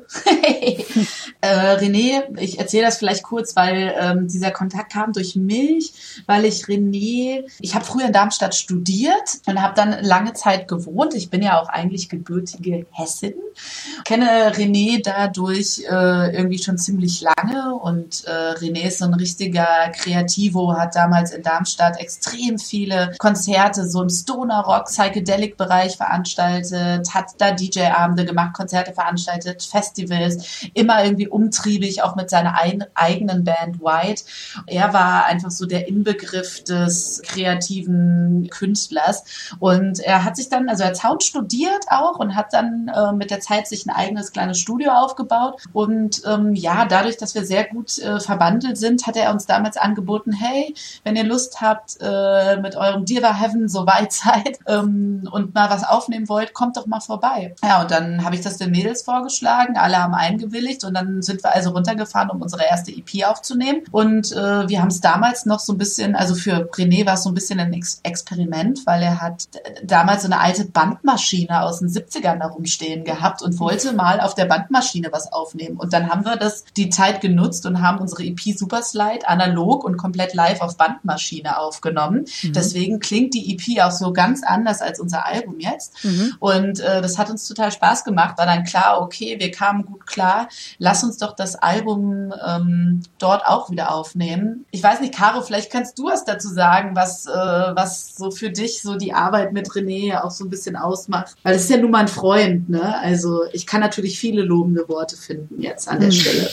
René, ich erzähle das vielleicht kurz, weil dieser Kontakt kam durch mich, weil ich habe früher in Darmstadt studiert und habe dann lange Zeit gewohnt. Ich bin ja auch eigentlich gebürtige Hessin. Kenne René dadurch irgendwie schon ziemlich lange und René ist so ein richtiger Kreativo, hat damals in Darmstadt extrem viele Konzerte so im Stoner-Rock, Psychedelic-Bereich veranstaltet, hat da DJ-Abende gemacht, Konzerte veranstaltet, Festivals, immer irgendwie umtriebig, auch mit seiner eigenen Band White. Er war einfach so der Inbegriff des kreativen Künstlers und er hat sich dann, also er hat Sound studiert auch und hat dann mit der Zeit sich ein eigenes kleines Studio aufgebaut und dadurch, dass wir sehr gut verbandelt sind, hat er uns damals angeboten, hey, wenn ihr Lust habt, mit eurem Diva Heaven so weit seid und mal was aufnehmen wollt, kommt doch mal vorbei. Ja, und dann habe ich das den Mädels vorgeschlagen, alle haben eingewilligt und dann sind wir also runtergefahren, um unsere erste EP aufzunehmen und wir haben es damals noch so ein bisschen, also für René war es so ein bisschen ein Experiment, weil er hat damals so eine alte Bandmaschine aus den 70ern da rumstehen gehabt und wollte mal auf der Bandmaschine was aufnehmen. Und dann haben wir die Zeit genutzt und haben unsere EP Superslide analog und komplett live auf Bandmaschine aufgenommen. Deswegen klingt die EP auch so ganz anders als unser Album jetzt. Und das hat uns total Spaß gemacht. War dann klar, okay, wir kamen gut klar. Lass uns doch das Album dort auch wieder aufnehmen. Ich weiß nicht, Caro, vielleicht kannst du was dazu sagen, was so für dich so die Arbeit mit René auch so ein bisschen ausmacht. Weil es ist ja nun mal ein Freund, ne? Also ich kann natürlich viele lobende Worte finden jetzt an der Stelle.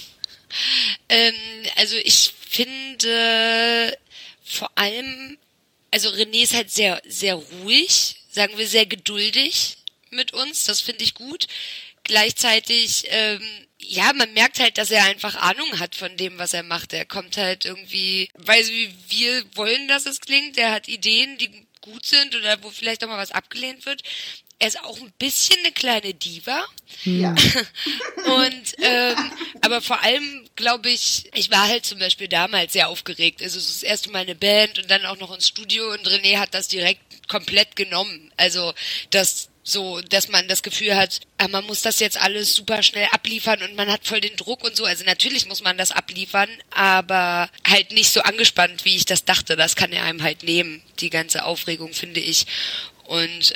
Also ich finde vor allem, also René ist halt sehr, sehr ruhig, sagen wir sehr geduldig mit uns, das finde ich gut. Gleichzeitig, man merkt halt, dass er einfach Ahnung hat von dem, was er macht. Er kommt halt irgendwie, weiß wie wir wollen, dass es klingt. Er hat Ideen, die gut sind oder wo vielleicht auch mal was abgelehnt wird. er ist auch ein bisschen eine kleine Diva. Ja. Und aber vor allem glaube ich war halt zum Beispiel damals sehr aufgeregt. Also es ist das erste Mal eine Band und dann auch noch ins Studio und René hat das direkt komplett genommen. Also dass man das Gefühl hat, man muss das jetzt alles super schnell abliefern und man hat voll den Druck und so. Also natürlich muss man das abliefern, aber halt nicht so angespannt, wie ich das dachte. Das kann er einem halt nehmen, die ganze Aufregung, finde ich. Und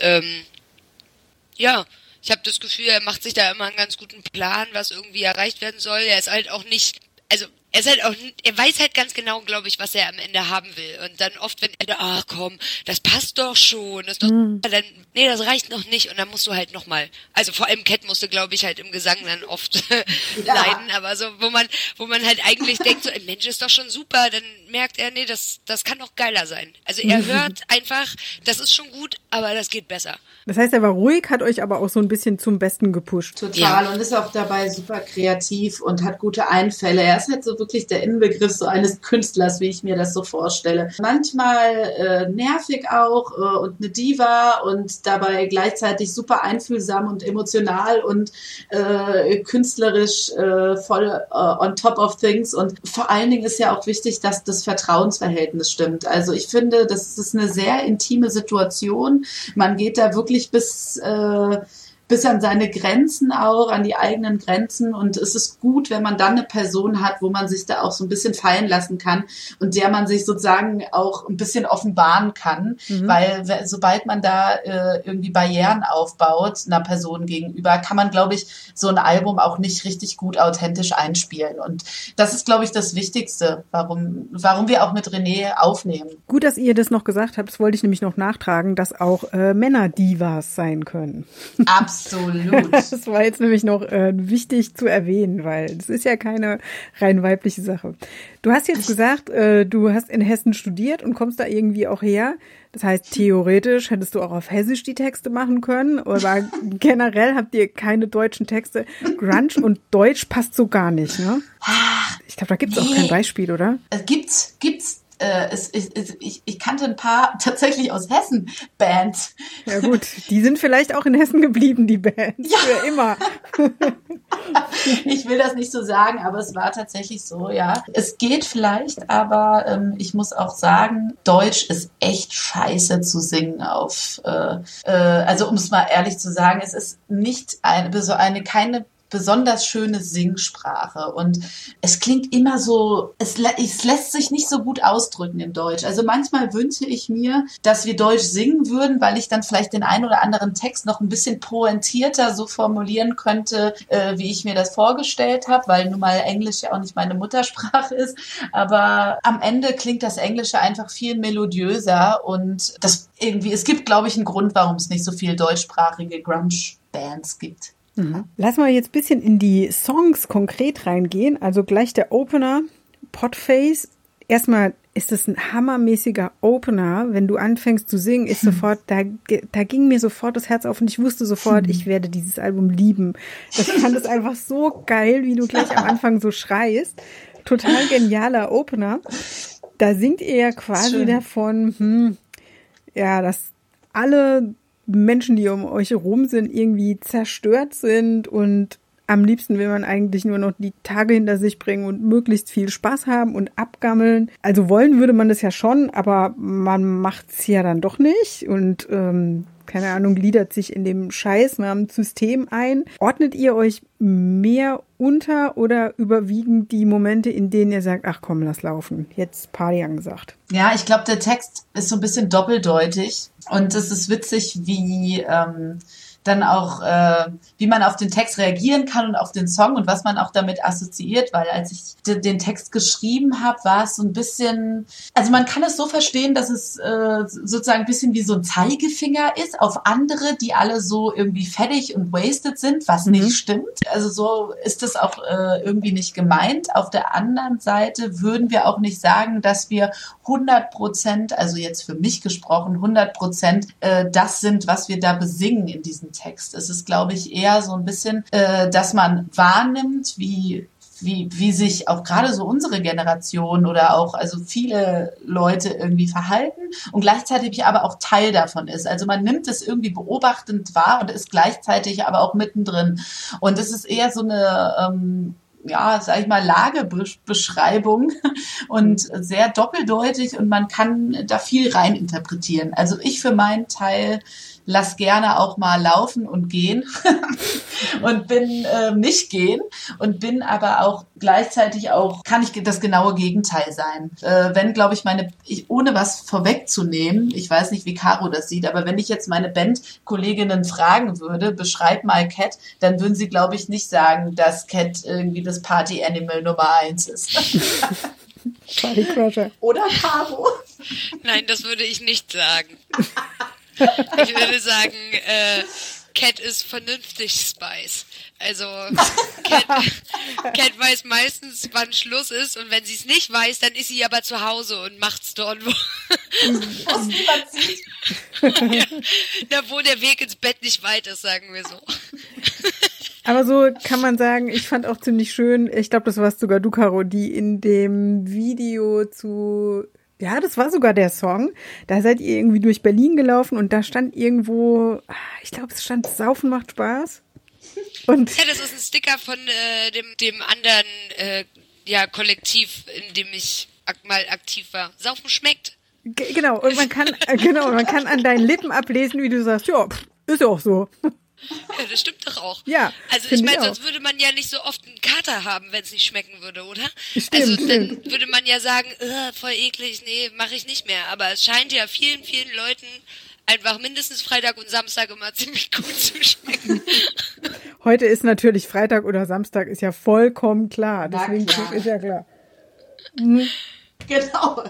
ja, ich habe das Gefühl, er macht sich da immer einen ganz guten Plan, was irgendwie erreicht werden soll. Er ist halt auch nicht, also er weiß halt ganz genau, glaube ich, was er am Ende haben will. Und dann oft, wenn er, ach komm, das passt doch schon, das ist doch, dann, nee, das reicht noch nicht. Und dann musst du halt nochmal, also vor allem Cat musste, glaube ich, halt im Gesang dann oft leiden. Aber so, wo man halt eigentlich denkt, so, Mensch, ist doch schon super, dann merkt er, nee, das kann noch geiler sein. Also er hört einfach, das ist schon gut, aber das geht besser. Das heißt, er war ruhig, hat euch aber auch so ein bisschen zum Besten gepusht. Total, und ist auch dabei super kreativ und hat gute Einfälle. Er ist halt so wirklich der Inbegriff so eines Künstlers, wie ich mir das so vorstelle. Manchmal nervig auch und eine Diva und dabei gleichzeitig super einfühlsam und emotional und künstlerisch voll on top of things. Und vor allen Dingen ist ja auch wichtig, dass das Vertrauensverhältnis stimmt. Also ich finde, das ist eine sehr intime Situation. Man geht da wirklich bis an seine Grenzen auch, an die eigenen Grenzen. Und es ist gut, wenn man dann eine Person hat, wo man sich da auch so ein bisschen fallen lassen kann und der man sich sozusagen auch ein bisschen offenbaren kann. Weil sobald man da irgendwie Barrieren aufbaut einer Person gegenüber, kann man, glaube ich, so ein Album auch nicht richtig gut authentisch einspielen. Und das ist, glaube ich, das Wichtigste, warum wir auch mit René aufnehmen. Gut, dass ihr das noch gesagt habt, das wollte ich nämlich noch nachtragen, dass auch Männer Divas sein können. Absolut. Das war jetzt nämlich noch wichtig zu erwähnen, weil das ist ja keine rein weibliche Sache. Du hast jetzt gesagt, du hast in Hessen studiert und kommst da irgendwie auch her. Das heißt, theoretisch hättest du auch auf Hessisch die Texte machen können, aber generell habt ihr keine deutschen Texte. Grunge und Deutsch passt so gar nicht, ne? Ich glaube, da gibt's auch kein Beispiel, oder? Gibt's. Ich kannte ein paar tatsächlich aus Hessen Bands. Ja gut, die sind vielleicht auch in Hessen geblieben, die Bands, ja. Für immer. Ich will das nicht so sagen, aber es war tatsächlich so, ja. Es geht vielleicht, aber ich muss auch sagen, Deutsch ist echt scheiße zu singen also um es mal ehrlich zu sagen, es ist nicht keine besonders schöne Singsprache und es klingt immer so, es lässt sich nicht so gut ausdrücken in Deutsch. Also manchmal wünsche ich mir, dass wir Deutsch singen würden, weil ich dann vielleicht den einen oder anderen Text noch ein bisschen pointierter so formulieren könnte, wie ich mir das vorgestellt habe, weil nun mal Englisch ja auch nicht meine Muttersprache ist. Aber am Ende klingt das Englische einfach viel melodiöser und es gibt, glaube ich, einen Grund, warum es nicht so viel deutschsprachige Grunge-Bands gibt. Lass mal jetzt ein bisschen in die Songs konkret reingehen. Also gleich der Opener, Potface. Erstmal ist es ein hammermäßiger Opener. Wenn du anfängst zu singen, ist sofort, da ging mir sofort das Herz auf und ich wusste sofort, ich werde dieses Album lieben. Ich fand es einfach so geil, wie du gleich am Anfang so schreist. Total genialer Opener. Da singt ihr ja quasi davon, dass alle Menschen, die um euch herum sind, irgendwie zerstört sind und am liebsten will man eigentlich nur noch die Tage hinter sich bringen und möglichst viel Spaß haben und abgammeln. Also wollen würde man das ja schon, aber man macht's ja dann doch nicht und keine Ahnung, gliedert sich in dem Scheiß namens System ein. Ordnet ihr euch mehr unter oder überwiegen die Momente, in denen ihr sagt, ach komm, lass laufen, jetzt Party angesagt? Ja, ich glaube, der Text ist so ein bisschen doppeldeutig und es ist witzig, wie dann auch, wie man auf den Text reagieren kann und auf den Song und was man auch damit assoziiert, weil als ich den Text geschrieben habe, war es so ein bisschen, also man kann es so verstehen, dass es sozusagen ein bisschen wie so ein Zeigefinger ist auf andere, die alle so irgendwie fertig und wasted sind, was nicht stimmt. Also so ist es auch irgendwie nicht gemeint. Auf der anderen Seite würden wir auch nicht sagen, dass wir 100%, also jetzt für mich gesprochen, 100% das sind, was wir da besingen in diesem Text. Es ist, glaube ich, eher so ein bisschen, dass man wahrnimmt, wie wie sich auch gerade so unsere Generation oder auch also viele Leute irgendwie verhalten und gleichzeitig aber auch Teil davon ist. Also man nimmt es irgendwie beobachtend wahr und ist gleichzeitig aber auch mittendrin. Und es ist eher so eine ja, sag ich mal, Lagebeschreibung und sehr doppeldeutig und man kann da viel reininterpretieren. Also ich für meinen Teil lass gerne auch mal laufen und gehen und bin nicht gehen und bin aber auch gleichzeitig auch, kann ich das genaue Gegenteil sein. Wenn, glaube ich, ohne was vorwegzunehmen, ich weiß nicht, wie Caro das sieht, aber wenn ich jetzt meine Bandkolleginnen fragen würde, beschreib mal Cat, dann würden sie, glaube ich, nicht sagen, dass Cat irgendwie das Party-Animal Nummer 1 ist. Party Crusher. Oder Caro? Nein, das würde ich nicht sagen. Ich würde sagen, Cat ist vernünftig Spice. Also Cat weiß meistens, wann Schluss ist und wenn sie es nicht weiß, dann ist sie aber zu Hause und macht's dort, wo der Weg ins Bett nicht weit ist, sagen wir so. Aber so kann man sagen, ich fand auch ziemlich schön, ich glaube, das warst sogar du, Caro, die in dem Video zu... Ja, das war sogar der Song. Da seid ihr irgendwie durch Berlin gelaufen und da stand irgendwo, ich glaube, es stand Saufen macht Spaß. Und ja, das ist ein Sticker von dem anderen Kollektiv, in dem ich mal aktiv war. Saufen schmeckt. Genau, und man kann an deinen Lippen ablesen, wie du sagst, ja, ist ja auch so. Ja, das stimmt doch auch. Ja, also ich meine, sonst würde man ja nicht so oft einen Kater haben, wenn es nicht schmecken würde, oder? Stimmt, dann würde man ja sagen, voll eklig, nee, mache ich nicht mehr. Aber es scheint ja vielen, vielen Leuten einfach mindestens Freitag und Samstag immer ziemlich gut zu schmecken. Heute ist natürlich Freitag oder Samstag, ist ja vollkommen klar. Deswegen ist ja klar. Mhm. Genau.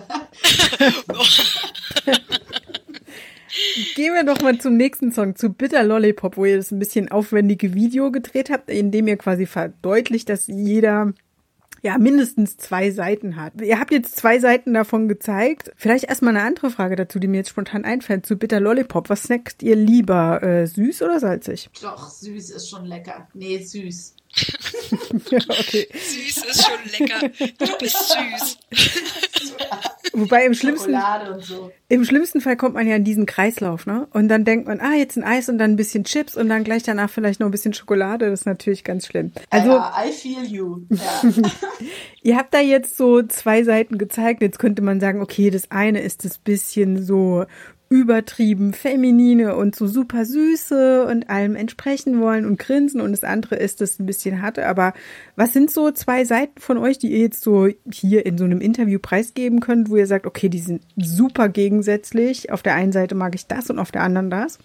Gehen wir doch mal zum nächsten Song, zu Bitter Lollipop, wo ihr das ein bisschen aufwendige Video gedreht habt, in dem ihr quasi verdeutlicht, dass jeder ja mindestens 2 Seiten hat. Ihr habt jetzt 2 Seiten davon gezeigt. Vielleicht erstmal eine andere Frage dazu, die mir jetzt spontan einfällt, zu Bitter Lollipop. Was snackt ihr lieber, süß oder salzig? Doch, süß ist schon lecker. Nee, süß. Ja, okay. Süß ist schon lecker. Du bist süß. Wobei im schlimmsten Fall kommt man ja in diesen Kreislauf, ne? Und dann denkt man, jetzt ein Eis und dann ein bisschen Chips und dann gleich danach vielleicht noch ein bisschen Schokolade. Das ist natürlich ganz schlimm. Also, I feel you. Ja. Ihr habt da jetzt so 2 Seiten gezeigt. Jetzt könnte man sagen, okay, das eine ist das bisschen so übertrieben feminine und so super süße und allem entsprechen wollen und grinsen und das andere ist das ein bisschen harte. Aber was sind so 2 Seiten von euch, die ihr jetzt so hier in so einem Interview preisgeben könnt, wo ihr sagt, okay, die sind super gegensätzlich. Auf der einen Seite mag ich das und auf der anderen das?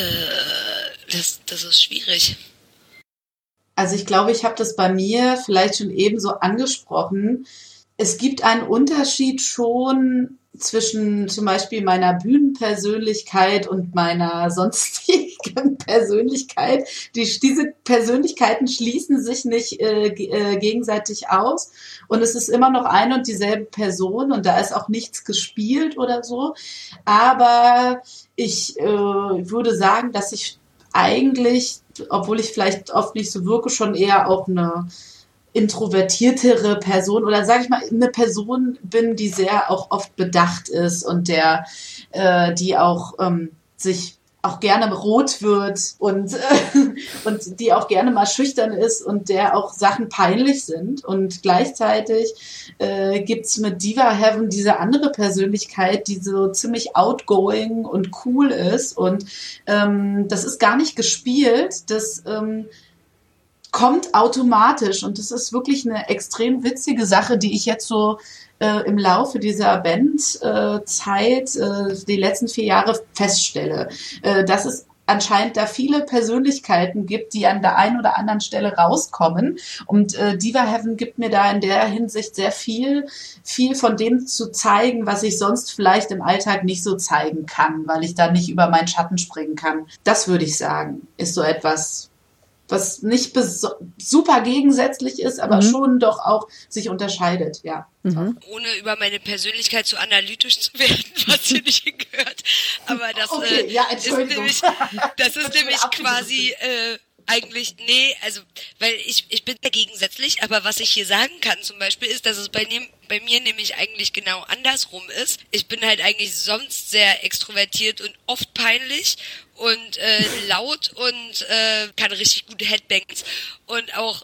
Das ist schwierig. Also ich glaube, ich habe das bei mir vielleicht schon eben so angesprochen. Es gibt einen Unterschied schon zwischen zum Beispiel meiner Bühnenpersönlichkeit und meiner sonstigen Persönlichkeit. Diese Persönlichkeiten schließen sich nicht gegenseitig aus und es ist immer noch eine und dieselbe Person und da ist auch nichts gespielt oder so. Aber ich würde sagen, dass ich eigentlich, obwohl ich vielleicht oft nicht so wirke, schon eher auch eine introvertiertere Person oder sage ich mal eine Person bin, die sehr auch oft bedacht ist und die auch sich auch gerne rot wird und die auch gerne mal schüchtern ist und der auch Sachen peinlich sind und gleichzeitig gibt's mit Diva Heaven diese andere Persönlichkeit, die so ziemlich outgoing und cool ist und das ist gar nicht gespielt, das kommt automatisch und das ist wirklich eine extrem witzige Sache, die ich jetzt so im Laufe dieser Bandzeit die letzten 4 Jahre feststelle, dass es anscheinend da viele Persönlichkeiten gibt, die an der einen oder anderen Stelle rauskommen und Diva Heaven gibt mir da in der Hinsicht sehr viel von dem zu zeigen, was ich sonst vielleicht im Alltag nicht so zeigen kann, weil ich da nicht über meinen Schatten springen kann. Das würde ich sagen, ist so etwas, was nicht super gegensätzlich ist, aber schon doch auch sich unterscheidet, ja. Mhm. Ohne über meine Persönlichkeit zu analytisch zu werden, was hier nicht hingehört. Aber das, okay, ja, Entschuldigung. das ist nämlich quasi eigentlich, nee, also, weil ich bin ja gegensätzlich, aber was ich hier sagen kann zum Beispiel ist, dass es bei mir nämlich eigentlich genau andersrum ist. Ich bin halt eigentlich sonst sehr extrovertiert und oft peinlich und laut und kann richtig gute Headbangs und auch,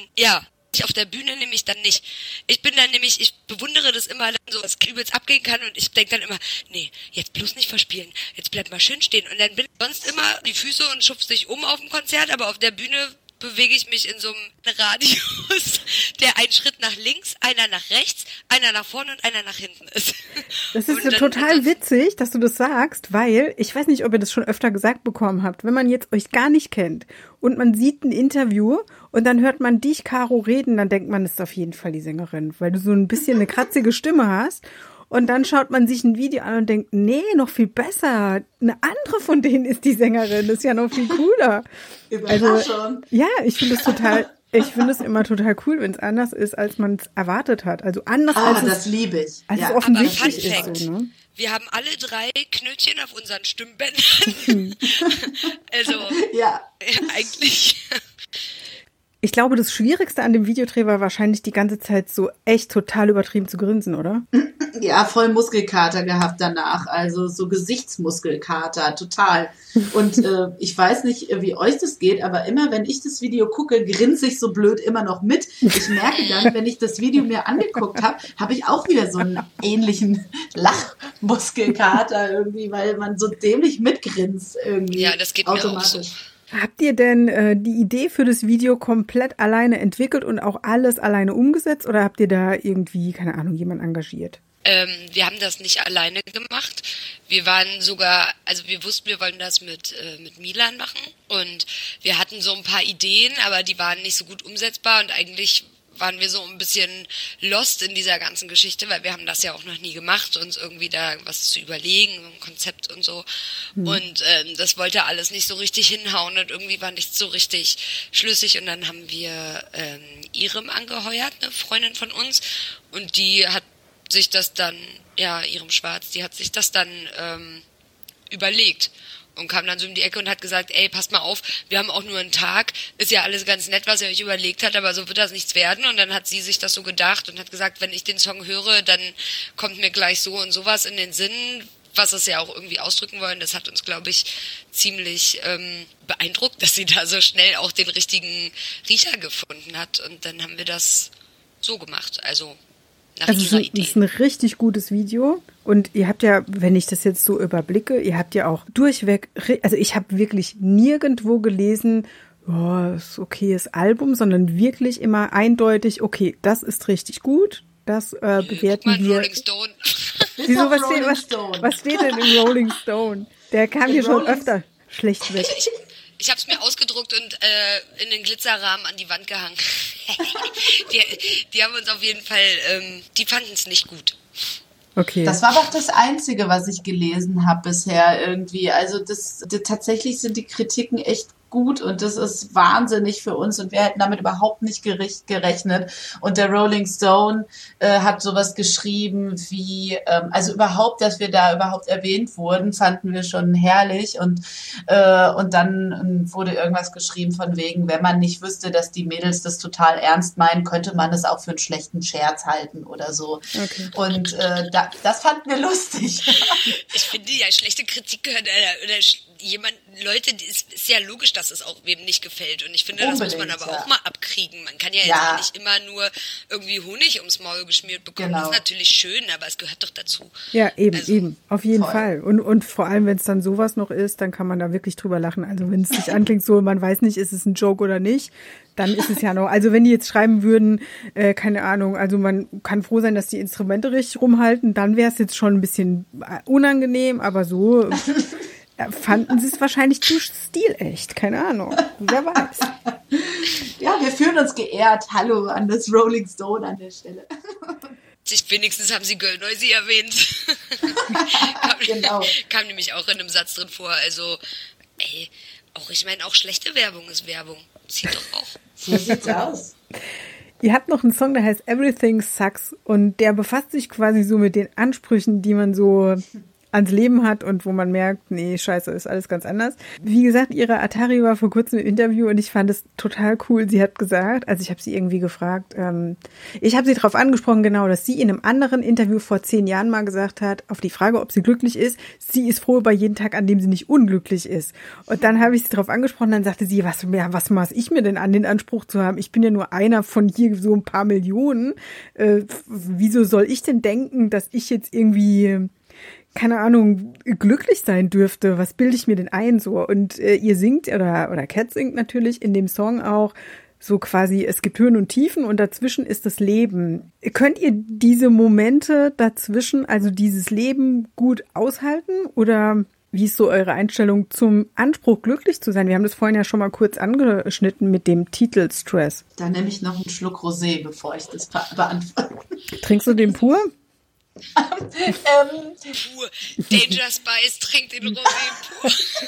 auf der Bühne nämlich dann nicht. Ich bewundere das immer so, dass es übelst abgehen kann und ich denke dann immer, nee, jetzt bloß nicht verspielen, jetzt bleib mal schön stehen und dann bin ich sonst immer die Füße und schubst dich um auf dem Konzert, aber auf der Bühne bewege ich mich in so einem Radius, der ein Schritt nach links, einer nach rechts, einer nach vorne und einer nach hinten ist. Das ist total witzig, dass du das sagst, weil ich weiß nicht, ob ihr das schon öfter gesagt bekommen habt, wenn man jetzt euch gar nicht kennt und man sieht ein Interview und dann hört man dich, Caro, reden, dann denkt man, das ist auf jeden Fall die Sängerin, weil du so ein bisschen eine kratzige Stimme hast. Und dann schaut man sich ein Video an und denkt, nee, noch viel besser. Eine andere von denen ist die Sängerin. Das ist ja noch viel cooler. Überraschung. Ja, ich finde es immer total cool, wenn es anders ist, als man es erwartet hat. Also anders als das liebe ich. Als ja. es offensichtlich Aber Fun Fact, ist. So, ne? Wir haben alle 3 Knötchen auf unseren Stimmbändern. Also, ja. Eigentlich... Ich glaube, das Schwierigste an dem Videodreh war wahrscheinlich die ganze Zeit so echt total übertrieben zu grinsen, oder? Ja, voll Muskelkater gehabt danach, also so Gesichtsmuskelkater, total. Und ich weiß nicht, wie euch das geht, aber immer, wenn ich das Video gucke, grinse ich so blöd immer noch mit. Ich merke dann, wenn ich das Video mir angeguckt habe, habe ich auch wieder so einen ähnlichen Lachmuskelkater irgendwie, weil man so dämlich mitgrinst irgendwie. Ja, das geht automatisch. Mir auch so. Habt ihr denn die Idee für das Video komplett alleine entwickelt und auch alles alleine umgesetzt oder habt ihr da irgendwie, keine Ahnung, jemanden engagiert? Wir haben das nicht alleine gemacht. Wir waren sogar, also wir wussten, wir wollen das mit Milan machen und wir hatten so ein paar Ideen, aber die waren nicht so gut umsetzbar und eigentlich waren wir so ein bisschen lost in dieser ganzen Geschichte, weil wir haben das ja auch noch nie gemacht, uns irgendwie da was zu überlegen, ein Konzept und so. Und das wollte alles nicht so richtig hinhauen und irgendwie war nichts so richtig schlüssig. Und dann haben wir Irem angeheuert, eine Freundin von uns, und die hat sich das dann, Irem Schwarz, die hat sich das dann überlegt. Und kam dann so um die Ecke und hat gesagt, ey, passt mal auf, wir haben auch nur einen Tag, ist ja alles ganz nett, was ihr euch überlegt habt, aber so wird das nichts werden. Und dann hat sie sich das so gedacht und hat gesagt, wenn ich den Song höre, dann kommt mir gleich so und sowas in den Sinn, was es ja auch irgendwie ausdrücken wollen. Das hat uns, glaube ich, ziemlich beeindruckt, dass sie da so schnell auch den richtigen Riecher gefunden hat. Und dann haben wir das so gemacht, also nach ihrer Idee. Das ist ein richtig gutes Video und ihr habt ja, wenn ich das jetzt so überblicke, ihr habt ja auch durchweg, also ich habe wirklich nirgendwo gelesen, ist okayes Album, sondern wirklich immer eindeutig, okay, das ist richtig gut, das bewerten wir. Rolling Stone. Wieso, was steht denn im Rolling Stone? Der kam hier schon öfter schlecht weg. Ich habe es mir ausgedruckt und in den Glitzerrahmen an die Wand gehangen. die haben uns auf jeden Fall, die fanden es nicht gut. Okay. Das war aber auch das Einzige, was ich gelesen habe bisher irgendwie. Also tatsächlich sind die Kritiken echt gut und das ist wahnsinnig für uns und wir hätten damit überhaupt nicht gerechnet. Und der Rolling Stone hat sowas geschrieben wie, also überhaupt, dass wir da überhaupt erwähnt wurden, fanden wir schon herrlich und dann wurde irgendwas geschrieben von wegen, wenn man nicht wüsste, dass die Mädels das total ernst meinen, könnte man es auch für einen schlechten Scherz halten oder so. Okay. Und das fanden wir lustig. Ich finde ja, schlechte Kritik gehört oder Leute, ist ja logisch, dass es auch wem nicht gefällt. Und ich finde, das muss man aber auch mal abkriegen. Man kann ja jetzt auch nicht immer nur irgendwie Honig ums Maul geschmiert bekommen. Genau. Das ist natürlich schön, aber es gehört doch dazu. Ja, eben. Auf jeden Fall. Und vor allem, wenn es dann sowas noch ist, dann kann man da wirklich drüber lachen. Also wenn es sich anklingt so, man weiß nicht, ist es ein Joke oder nicht, dann ist es ja noch. Also wenn die jetzt schreiben würden, keine Ahnung, also man kann froh sein, dass die Instrumente richtig rumhalten, dann wäre es jetzt schon ein bisschen unangenehm, aber so fanden sie es wahrscheinlich zu stilecht, keine Ahnung, wer weiß. Ja, wir fühlen uns geehrt. Hallo an das Rolling Stone an der Stelle. Wenigstens haben sie Girl Noisy erwähnt. Genau. Kam nämlich auch in einem Satz drin vor, also ich meine, auch schlechte Werbung ist Werbung. Zieht doch auch. So sieht's aus. Ihr habt noch einen Song, der heißt Everything Sucks und der befasst sich quasi so mit den Ansprüchen, die man so ans Leben hat und wo man merkt, nee, scheiße, ist alles ganz anders. Wie gesagt, ihre Atari war vor kurzem im Interview und ich fand es total cool. Sie hat gesagt, also ich habe sie irgendwie gefragt, ich habe sie darauf angesprochen, genau, dass sie in einem anderen Interview vor 10 Jahren mal gesagt hat, auf die Frage, ob sie glücklich ist, sie ist froh über jeden Tag, an dem sie nicht unglücklich ist. Und dann habe ich sie darauf angesprochen, dann sagte sie, was maß ich mir denn an, den Anspruch zu haben? Ich bin ja nur einer von hier so ein paar Millionen. Wieso soll ich denn denken, dass ich jetzt irgendwie, keine Ahnung, glücklich sein dürfte? Was bilde ich mir denn ein so? Und ihr singt, oder Cat singt natürlich in dem Song auch so quasi, es gibt Höhen und Tiefen und dazwischen ist das Leben. Könnt ihr diese Momente dazwischen, also dieses Leben gut aushalten? Oder wie ist so eure Einstellung zum Anspruch, glücklich zu sein? Wir haben das vorhin ja schon mal kurz angeschnitten mit dem Titel Stress. Da nehme ich noch einen Schluck Rosé, bevor ich das beantworte. Trinkst du den pur? Pur. Danger Spice trinkt den Rosé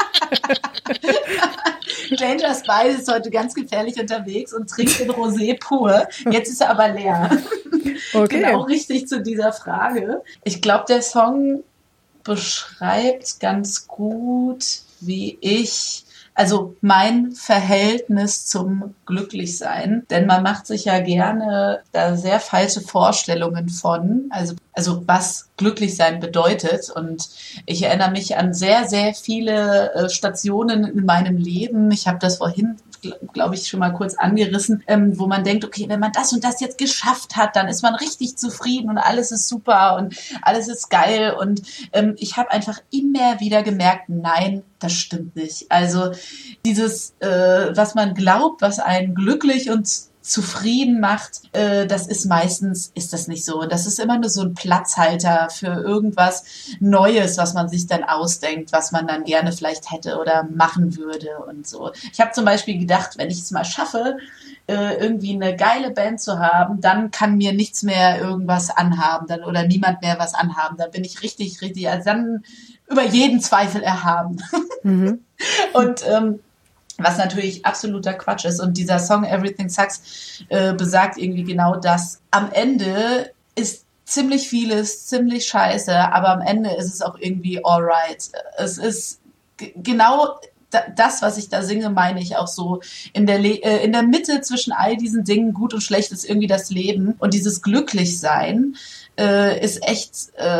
pur. Danger Spice ist heute ganz gefährlich unterwegs und trinkt den Rosé pur. Jetzt ist er aber leer. Okay. Genau richtig zu dieser Frage. Ich glaube, der Song beschreibt ganz gut, wie also mein Verhältnis zum Glücklichsein, denn man macht sich ja gerne da sehr falsche Vorstellungen von, also was Glücklichsein bedeutet. Und ich erinnere mich an sehr, sehr viele Stationen in meinem Leben. Ich habe das vorhin, glaube ich, schon mal kurz angerissen, wo man denkt, okay, wenn man das und das jetzt geschafft hat, dann ist man richtig zufrieden und alles ist super und alles ist geil. Und ich habe einfach immer wieder gemerkt, nein, das stimmt nicht. Also dieses, was man glaubt, was einen glücklich und zufrieden macht, das ist das nicht so. Und das ist immer nur so ein Platzhalter für irgendwas Neues, was man sich dann ausdenkt, was man dann gerne vielleicht hätte oder machen würde und so. Ich habe zum Beispiel gedacht, wenn ich es mal schaffe, irgendwie eine geile Band zu haben, dann kann mir nichts mehr irgendwas anhaben, dann oder niemand mehr was anhaben. Dann bin ich richtig, also dann über jeden Zweifel erhaben. Mhm. Und was natürlich absoluter Quatsch ist. Und dieser Song Everything Sucks besagt irgendwie genau das. Am Ende ist ziemlich vieles ziemlich scheiße, aber am Ende ist es auch irgendwie alright. Es ist genau das, was ich da singe, meine ich auch so. In der Mitte zwischen all diesen Dingen, gut und schlecht, ist irgendwie das Leben. Und dieses Glücklichsein ist echt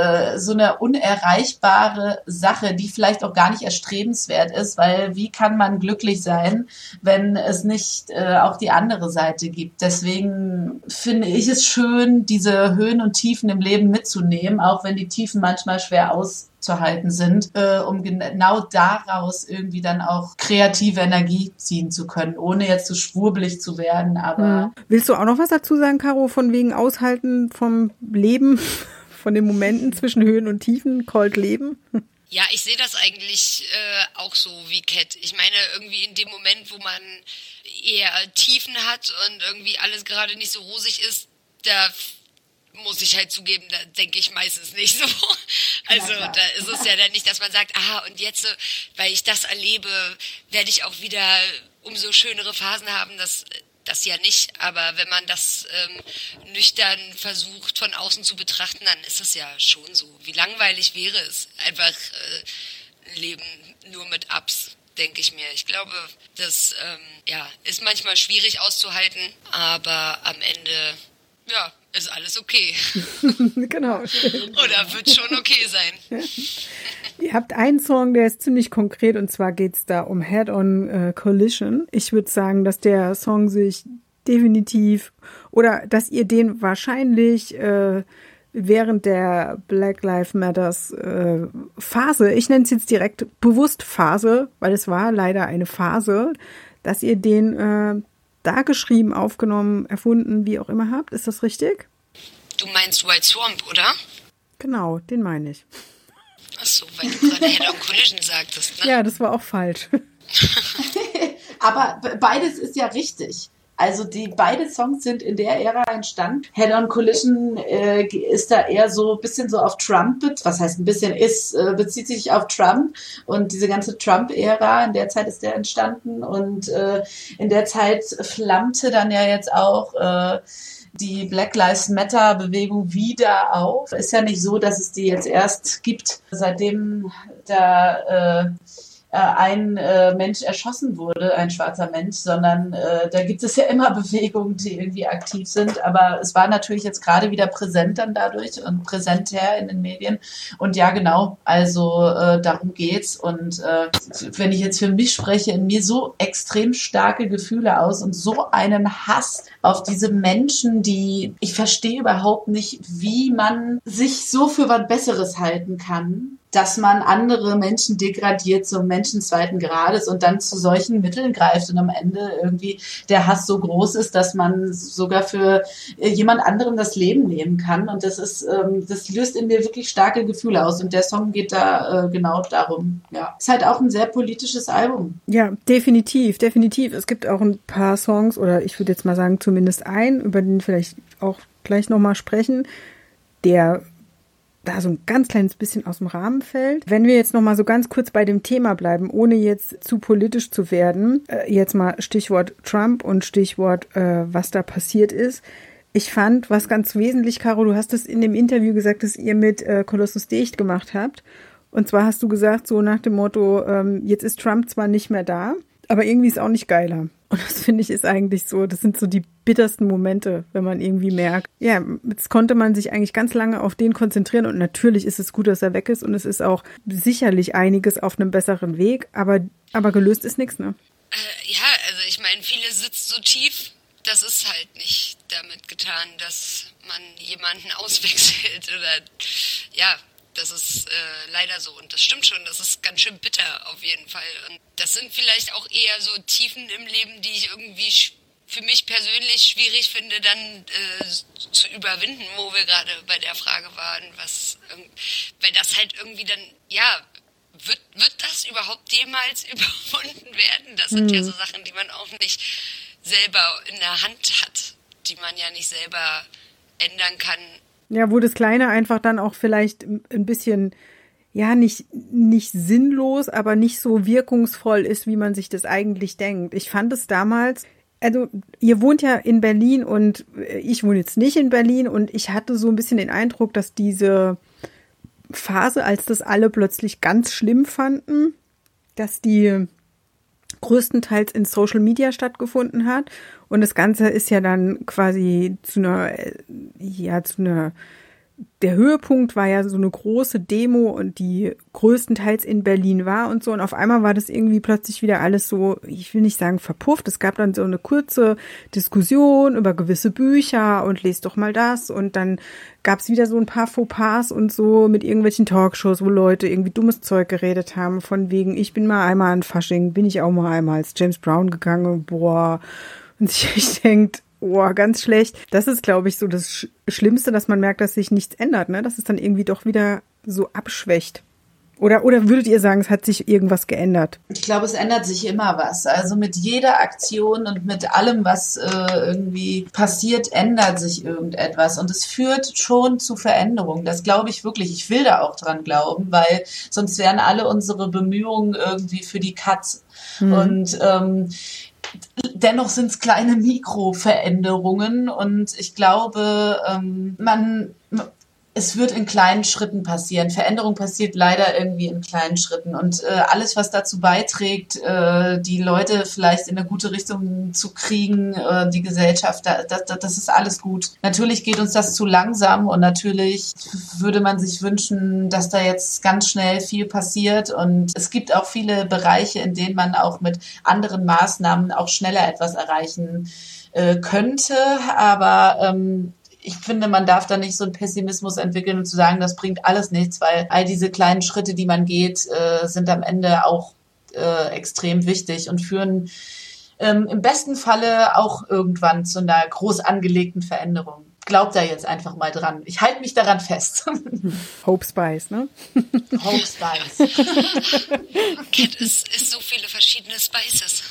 so eine unerreichbare Sache, die vielleicht auch gar nicht erstrebenswert ist, weil wie kann man glücklich sein, wenn es nicht auch die andere Seite gibt? Deswegen finde ich es schön, diese Höhen und Tiefen im Leben mitzunehmen, auch wenn die Tiefen manchmal schwer auszuhalten sind, um genau daraus irgendwie dann auch kreative Energie ziehen zu können, ohne jetzt so schwurbelig zu werden. Aber Willst du auch noch was dazu sagen, Caro, von wegen Aushalten vom Leben, von den Momenten zwischen Höhen und Tiefen, called Leben? Ja, ich sehe das eigentlich auch so wie Cat. Ich meine, irgendwie in dem Moment, wo man eher Tiefen hat und irgendwie alles gerade nicht so rosig ist, da muss ich halt zugeben, da denke ich meistens nicht so. Also da ist es ja dann nicht, dass man sagt, und jetzt, weil ich das erlebe, werde ich auch wieder umso schönere Phasen haben, das ja nicht. Aber wenn man das nüchtern versucht von außen zu betrachten, dann ist es ja schon so. Wie langweilig wäre es, einfach ein Leben nur mit Ups, denke ich mir. Ich glaube, das ist manchmal schwierig auszuhalten, aber am Ende, ist alles okay. Genau. Oder wird schon okay sein. Ja. Ihr habt einen Song, der ist ziemlich konkret, und zwar geht es da um Head-on Collision. Ich würde sagen, dass der Song sich definitiv, oder dass ihr den wahrscheinlich während der Black Lives Matters Phase, ich nenne es jetzt direkt bewusst Phase, weil es war leider eine Phase, dass ihr den da geschrieben, aufgenommen, erfunden, wie auch immer habt. Ist das richtig? Du meinst White Swamp, oder? Genau, den meine ich. Ach so, weil du gerade Head-on Collision sagtest, ne? Ja, das war auch falsch. Aber beides ist ja richtig. Also beide Songs sind in der Ära entstanden. Head-on Collision ist da eher so ein bisschen so auf Trump, was heißt ein bisschen, bezieht sich auf Trump und diese ganze Trump-Ära, in der Zeit ist der entstanden und in der Zeit flammte dann ja jetzt auch die Black Lives Matter Bewegung wieder auf. Ist ja nicht so, dass es die jetzt erst gibt, seitdem da ein Mensch erschossen wurde, ein schwarzer Mensch, sondern da gibt es ja immer Bewegungen, die irgendwie aktiv sind. Aber es war natürlich jetzt gerade wieder präsent dann dadurch und präsenter in den Medien. Und ja, genau, also darum geht's. Und wenn ich jetzt für mich spreche, in mir so extrem starke Gefühle aus und so einen Hass auf diese Menschen, die ich verstehe überhaupt nicht, wie man sich so für was Besseres halten kann, dass man andere Menschen degradiert zum Menschen zweiten Grades und dann zu solchen Mitteln greift und am Ende irgendwie der Hass so groß ist, dass man sogar für jemand anderem das Leben nehmen kann. Und das löst in mir wirklich starke Gefühle aus. Und der Song geht da genau darum. Ja, ist halt auch ein sehr politisches Album. Ja, definitiv, definitiv. Es gibt auch ein paar Songs, oder ich würde jetzt mal sagen zumindest einen, über den vielleicht auch gleich nochmal sprechen, der da so ein ganz kleines bisschen aus dem Rahmen fällt. Wenn wir jetzt noch mal so ganz kurz bei dem Thema bleiben, ohne jetzt zu politisch zu werden, jetzt mal Stichwort Trump und Stichwort, was da passiert ist. Ich fand, was ganz wesentlich, Caro, du hast es in dem Interview gesagt, dass ihr mit Colossus Dicht gemacht habt. Und zwar hast du gesagt, so nach dem Motto, jetzt ist Trump zwar nicht mehr da, aber irgendwie ist auch nicht geiler. Und das finde ich ist eigentlich so, das sind so die bittersten Momente, wenn man irgendwie merkt, ja, jetzt konnte man sich eigentlich ganz lange auf den konzentrieren und natürlich ist es gut, dass er weg ist und es ist auch sicherlich einiges auf einem besseren Weg, aber gelöst ist nichts, ne? Ja, also ich meine, viele sitzt so tief, das ist halt nicht damit getan, dass man jemanden auswechselt oder ja, das ist leider so und das stimmt schon, das ist ganz schön bitter auf jeden Fall und das sind vielleicht auch eher so Tiefen im Leben, die ich irgendwie für mich persönlich schwierig finde, dann zu überwinden, wo wir gerade bei der Frage waren, weil das halt irgendwie dann, ja, wird das überhaupt jemals überwunden werden? Das sind ja so Sachen, die man auch nicht selber in der Hand hat, die man ja nicht selber ändern kann. Ja, wo das Kleine einfach dann auch vielleicht ein bisschen, ja, nicht sinnlos, aber nicht so wirkungsvoll ist, wie man sich das eigentlich denkt. Ich fand es damals, also ihr wohnt ja in Berlin und ich wohne jetzt nicht in Berlin und ich hatte so ein bisschen den Eindruck, dass diese Phase, als das alle plötzlich ganz schlimm fanden, dass die größtenteils in Social Media stattgefunden hat und das Ganze ist ja dann quasi der Höhepunkt war ja so eine große Demo und die größtenteils in Berlin war und so und auf einmal war das irgendwie plötzlich wieder alles so, ich will nicht sagen verpufft, es gab dann so eine kurze Diskussion über gewisse Bücher und lest doch mal das und dann gab es wieder so ein paar Fauxpas und so mit irgendwelchen Talkshows, wo Leute irgendwie dummes Zeug geredet haben, von wegen, ich bin mal einmal an Fasching, bin ich auch mal einmal als James Brown gegangen, boah, und ich denke, oh, ganz schlecht. Das ist, glaube ich, so das Schlimmste, dass man merkt, dass sich nichts ändert, ne? Dass es dann irgendwie doch wieder so abschwächt. Oder würdet ihr sagen, es hat sich irgendwas geändert? Ich glaube, es ändert sich immer was. Also mit jeder Aktion und mit allem, was irgendwie passiert, ändert sich irgendetwas. Und es führt schon zu Veränderungen. Das glaube ich wirklich. Ich will da auch dran glauben, weil sonst wären alle unsere Bemühungen irgendwie für die Katz. Und dennoch sind es kleine Mikroveränderungen und ich glaube, es wird in kleinen Schritten passieren. Veränderung passiert leider irgendwie in kleinen Schritten und alles, was dazu beiträgt, die Leute vielleicht in eine gute Richtung zu kriegen, die Gesellschaft, das ist alles gut. Natürlich geht uns das zu langsam und natürlich würde man sich wünschen, dass da jetzt ganz schnell viel passiert und es gibt auch viele Bereiche, in denen man auch mit anderen Maßnahmen auch schneller etwas erreichen könnte, aber ich finde, man darf da nicht so einen Pessimismus entwickeln und zu sagen, das bringt alles nichts, weil all diese kleinen Schritte, die man geht, sind am Ende auch extrem wichtig und führen im besten Falle auch irgendwann zu einer groß angelegten Veränderung. Glaubt da jetzt einfach mal dran. Ich halte mich daran fest. Hope Spice, ne? Hope Spice. Cat ist so viele verschiedene Spices.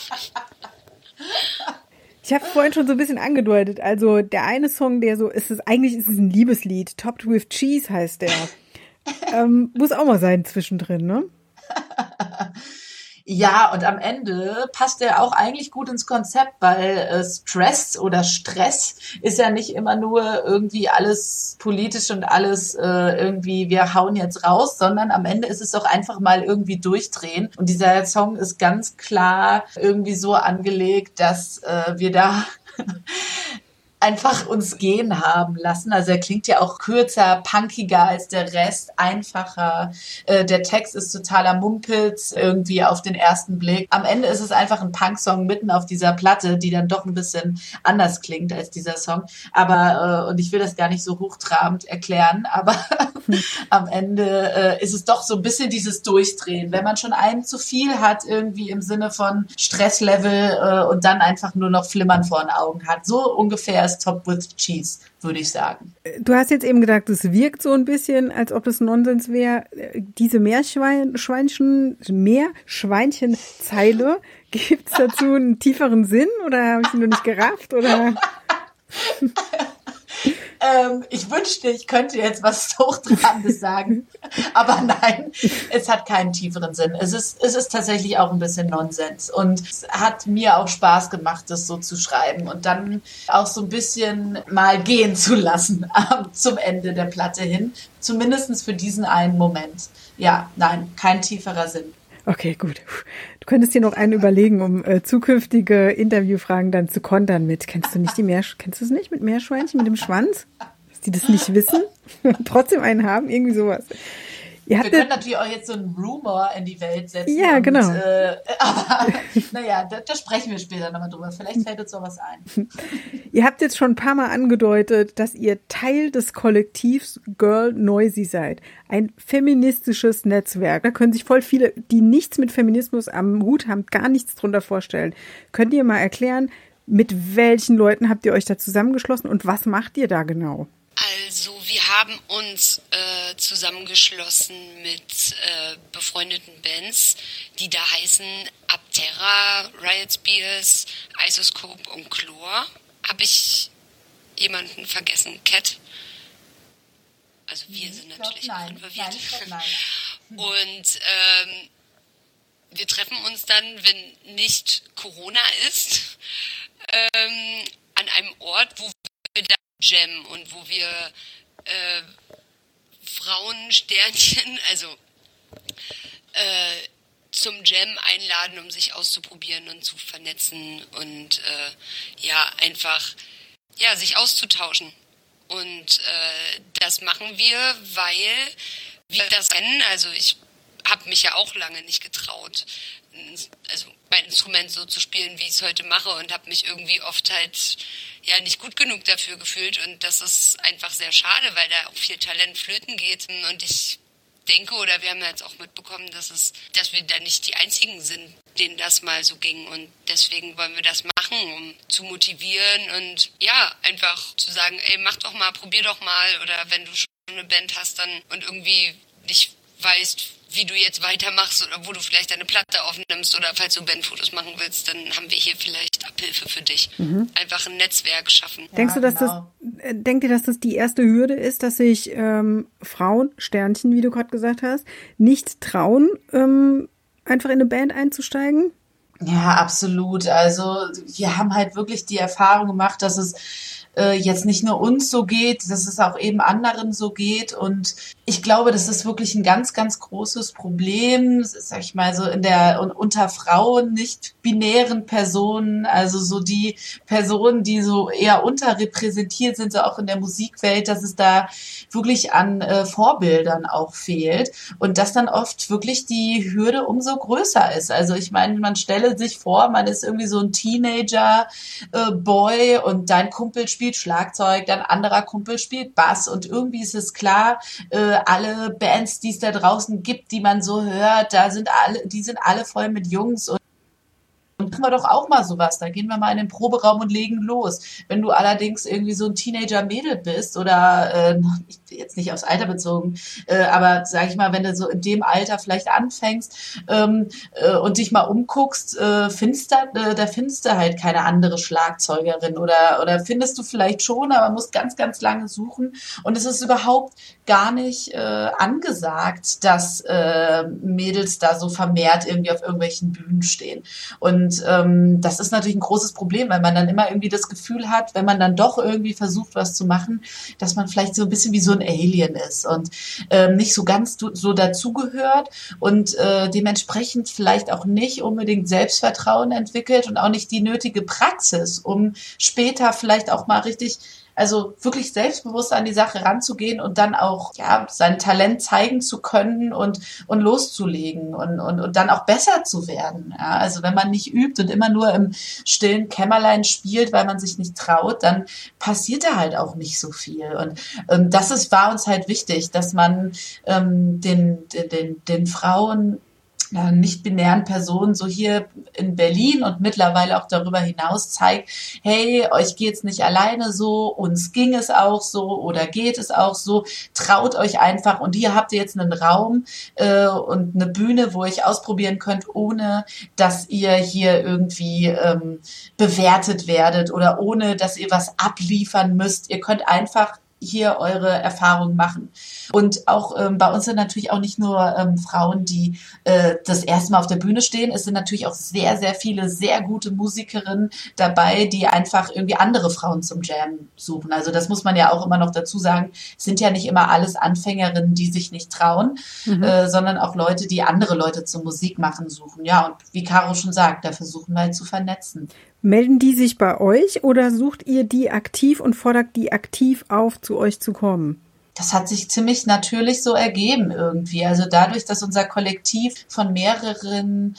Ich habe vorhin schon so ein bisschen angedeutet. Also der eine Song, der so ist, eigentlich ist es ein Liebeslied. Topped with Cheese heißt der. Muss auch mal sein zwischendrin, ne? Ja, und am Ende passt er auch eigentlich gut ins Konzept, weil Stress oder Stress ist ja nicht immer nur irgendwie alles politisch und alles irgendwie, wir hauen jetzt raus, sondern am Ende ist es doch einfach mal irgendwie durchdrehen. Und dieser Song ist ganz klar irgendwie so angelegt, dass wir da einfach uns gehen haben lassen. Also er klingt ja auch kürzer, punkiger als der Rest, einfacher. Der Text ist totaler Mumpitz irgendwie auf den ersten Blick. Am Ende ist es einfach ein Punk-Song mitten auf dieser Platte, die dann doch ein bisschen anders klingt als dieser Song. Aber, und ich will das gar nicht so hochtrabend erklären, aber am Ende ist es doch so ein bisschen dieses Durchdrehen. Wenn man schon einen zu viel hat, irgendwie im Sinne von Stresslevel und dann einfach nur noch Flimmern vor den Augen hat. So ungefähr ist Top with Cheese, würde ich sagen. Du hast jetzt eben gesagt, es wirkt so ein bisschen, als ob es Nonsens wäre. Diese Meerschweinchen-Zeile, gibt es dazu einen tieferen Sinn oder habe ich sie nur nicht gerafft? Oder? Ich wünschte, ich könnte jetzt was Hochtrabendes sagen, aber nein, es hat keinen tieferen Sinn. Es ist tatsächlich auch ein bisschen Nonsens und es hat mir auch Spaß gemacht, das so zu schreiben und dann auch so ein bisschen mal gehen zu lassen zum Ende der Platte hin, zumindest für diesen einen Moment. Ja, nein, kein tieferer Sinn. Okay, gut. Du könntest dir noch einen überlegen, um zukünftige Interviewfragen dann zu kontern mit. Kennst du es nicht mit Meerschweinchen, mit dem Schwanz? Dass die das nicht wissen? Trotzdem einen haben? Irgendwie sowas. Wir können natürlich auch jetzt so einen Rumor in die Welt setzen. Ja, genau. Aber naja, da sprechen wir später nochmal drüber. Vielleicht fällt uns noch was ein. Ihr habt jetzt schon ein paar Mal angedeutet, dass ihr Teil des Kollektivs Girl Noisy seid. Ein feministisches Netzwerk. Da können sich voll viele, die nichts mit Feminismus am Hut haben, gar nichts drunter vorstellen. Könnt ihr mal erklären, mit welchen Leuten habt ihr euch da zusammengeschlossen und was macht ihr da genau? Also wir haben uns zusammengeschlossen mit befreundeten Bands, die da heißen Apterra, Riot Spears, Isoscope und Chlor. Habe ich jemanden vergessen? Cat? Also wir sind natürlich auch involviert. Und wir treffen uns dann, wenn nicht Corona ist, an einem Ort, wo wir da jammen und wo wir Frauensternchen, also zum Jam einladen, um sich auszuprobieren und zu vernetzen und einfach sich auszutauschen. Und das machen wir, weil wir das kennen. Also ich habe mich ja auch lange nicht getraut, also mein Instrument so zu spielen, wie ich es heute mache und habe mich irgendwie oft halt nicht gut genug dafür gefühlt und das ist einfach sehr schade, weil da auch viel Talent flöten geht und ich denke, oder wir haben jetzt auch mitbekommen, dass wir da nicht die Einzigen sind, denen das mal so ging und deswegen wollen wir das machen, um zu motivieren und einfach zu sagen, ey, mach doch mal, probier doch mal oder wenn du schon eine Band hast dann und irgendwie nicht weißt, wie du jetzt weitermachst oder wo du vielleicht deine Platte aufnimmst oder falls du Bandfotos machen willst, dann haben wir hier vielleicht Abhilfe für dich. Einfach ein Netzwerk schaffen. Denkt ihr, dass das die erste Hürde ist, dass sich Frauen, Sternchen, wie du gerade gesagt hast, nicht trauen, einfach in eine Band einzusteigen? Ja, absolut. Also wir haben halt wirklich die Erfahrung gemacht, dass es jetzt nicht nur uns so geht, dass es auch eben anderen so geht. Und ich glaube, das ist wirklich ein ganz, ganz großes Problem, sag ich mal, so unter Frauen, nicht binären Personen, also so die Personen, die so eher unterrepräsentiert sind, so auch in der Musikwelt, dass es da wirklich an Vorbildern auch fehlt und dass dann oft wirklich die Hürde umso größer ist. Also ich meine, man stelle sich vor, man ist irgendwie so ein Teenager-Boy und dein Kumpel spielt Schlagzeug, dein anderer Kumpel spielt Bass und irgendwie ist es klar, alle Bands, die es da draußen gibt, die man so hört, die sind alle voll mit Jungs und machen wir doch auch mal sowas. Da gehen wir mal in den Proberaum und legen los. Wenn du allerdings irgendwie so ein Teenager-Mädel bist oder jetzt nicht aufs Alter bezogen, aber sag ich mal, wenn du so in dem Alter vielleicht anfängst und dich mal umguckst, da findest du halt keine andere Schlagzeugerin oder findest du vielleicht schon, aber musst ganz, ganz lange suchen. Und es ist überhaupt gar nicht angesagt, dass Mädels da so vermehrt irgendwie auf irgendwelchen Bühnen stehen. Und das ist natürlich ein großes Problem, weil man dann immer irgendwie das Gefühl hat, wenn man dann doch irgendwie versucht, was zu machen, dass man vielleicht so ein bisschen wie so ein Alien ist und nicht so ganz so dazugehört und dementsprechend vielleicht auch nicht unbedingt Selbstvertrauen entwickelt und auch nicht die nötige Praxis, um später vielleicht auch mal richtig, also wirklich selbstbewusst an die Sache ranzugehen und dann auch sein Talent zeigen zu können und loszulegen und dann auch besser zu werden. Ja, also wenn man nicht übt und immer nur im stillen Kämmerlein spielt, weil man sich nicht traut, dann passiert da halt auch nicht so viel. Und war uns halt wichtig, dass man den Frauen, nicht-binären Personen so hier in Berlin und mittlerweile auch darüber hinaus zeigt, hey, euch geht's nicht alleine so, uns ging es auch so oder geht es auch so, traut euch einfach und hier habt ihr jetzt einen Raum und eine Bühne, wo ihr euch ausprobieren könnt, ohne dass ihr hier irgendwie bewertet werdet oder ohne dass ihr was abliefern müsst. Ihr könnt einfach hier eure Erfahrungen machen. Und auch bei uns sind natürlich auch nicht nur Frauen, die das erste Mal auf der Bühne stehen. Es sind natürlich auch sehr, sehr viele sehr gute Musikerinnen dabei, die einfach irgendwie andere Frauen zum Jam suchen. Also das muss man ja auch immer noch dazu sagen. Es sind ja nicht immer alles Anfängerinnen, die sich nicht trauen, sondern auch Leute, die andere Leute zum Musik machen suchen. Ja, und wie Caro schon sagt, da versuchen wir halt zu vernetzen. Melden die sich bei euch oder sucht ihr die aktiv und fordert die aktiv auf, zu euch zu kommen? Das hat sich ziemlich natürlich so ergeben irgendwie. Also dadurch, dass unser Kollektiv von mehreren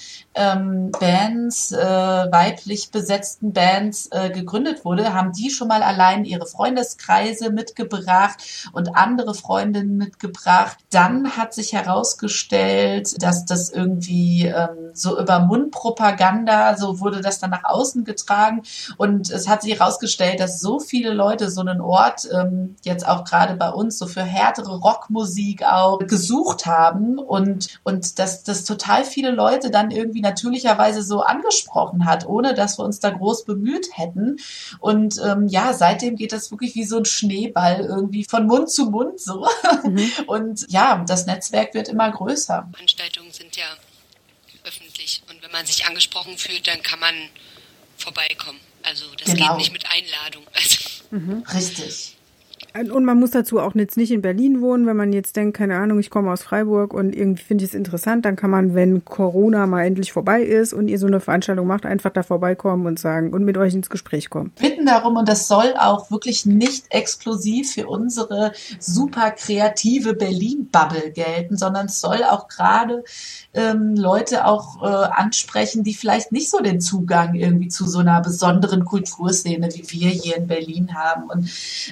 Bands, weiblich besetzten Bands gegründet wurde, haben die schon mal allein ihre Freundeskreise mitgebracht und andere Freundinnen mitgebracht. Dann hat sich herausgestellt, dass das irgendwie so über Mundpropaganda, so wurde das dann nach außen getragen. Und es hat sich herausgestellt, dass so viele Leute so einen Ort, jetzt auch gerade bei uns, so für härtere Rockmusik auch gesucht haben und dass das total viele Leute dann irgendwie natürlicherweise so angesprochen hat, ohne dass wir uns da groß bemüht hätten. Und seitdem geht das wirklich wie so ein Schneeball irgendwie von Mund zu Mund so. Und ja, das Netzwerk wird immer größer. Veranstaltungen sind ja öffentlich und wenn man sich angesprochen fühlt, dann kann man vorbeikommen. Also das geht nicht mit Einladung. Also. Richtig. Und man muss dazu auch jetzt nicht in Berlin wohnen, wenn man jetzt denkt, keine Ahnung, ich komme aus Freiburg und irgendwie finde ich es interessant, dann kann man, wenn Corona mal endlich vorbei ist und ihr so eine Veranstaltung macht, einfach da vorbeikommen und sagen und mit euch ins Gespräch kommen. Bitten darum, und das soll auch wirklich nicht exklusiv für unsere super kreative Berlin-Bubble gelten, sondern es soll auch gerade Leute auch ansprechen, die vielleicht nicht so den Zugang irgendwie zu so einer besonderen Kulturszene, wie wir hier in Berlin haben. Und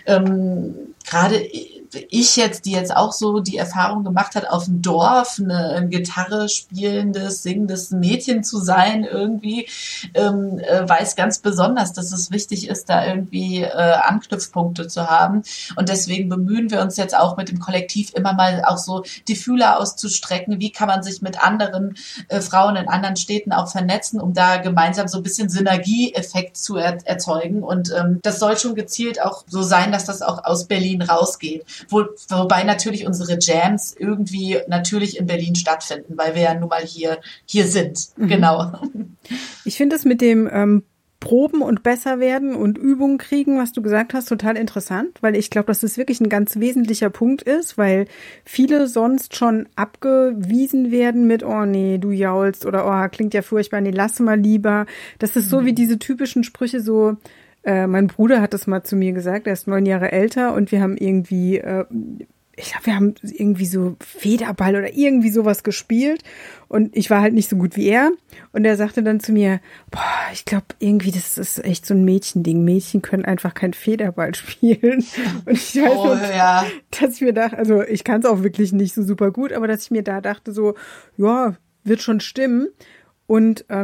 gerade ich jetzt, die jetzt auch so die Erfahrung gemacht hat, auf dem Dorf eine Gitarre spielendes, singendes Mädchen zu sein, irgendwie weiß ganz besonders, dass es wichtig ist, da irgendwie Anknüpfpunkte zu haben. Und deswegen bemühen wir uns jetzt auch mit dem Kollektiv immer mal auch so die Fühler auszustrecken. Wie kann man sich mit anderen Frauen in anderen Städten auch vernetzen, um da gemeinsam so ein bisschen Synergieeffekt zu erzeugen. Und das soll schon gezielt auch so sein, dass das auch aus Berlin rausgeht. Wobei natürlich unsere Jams irgendwie natürlich in Berlin stattfinden, weil wir ja nun mal hier sind. Genau. Ich finde es mit dem Proben und besser werden und Übungen kriegen, was du gesagt hast, total interessant, weil ich glaube, dass das wirklich ein ganz wesentlicher Punkt ist, weil viele sonst schon abgewiesen werden mit, oh nee, du jaulst oder oh, klingt ja furchtbar, nee, lass mal lieber. Das ist so wie diese typischen Sprüche so. Mein Bruder hat das mal zu mir gesagt, er ist 9 Jahre älter und wir haben irgendwie, ich glaube, wir haben irgendwie so Federball oder irgendwie sowas gespielt und ich war halt nicht so gut wie er und er sagte dann zu mir, boah, ich glaube irgendwie, das ist echt so ein Mädchending. Mädchen können einfach kein Federball spielen. Und ich weiß noch, dass ich mir dachte, also ich kann es auch wirklich nicht so super gut, aber dass ich mir da dachte so, ja, wird schon stimmen. Und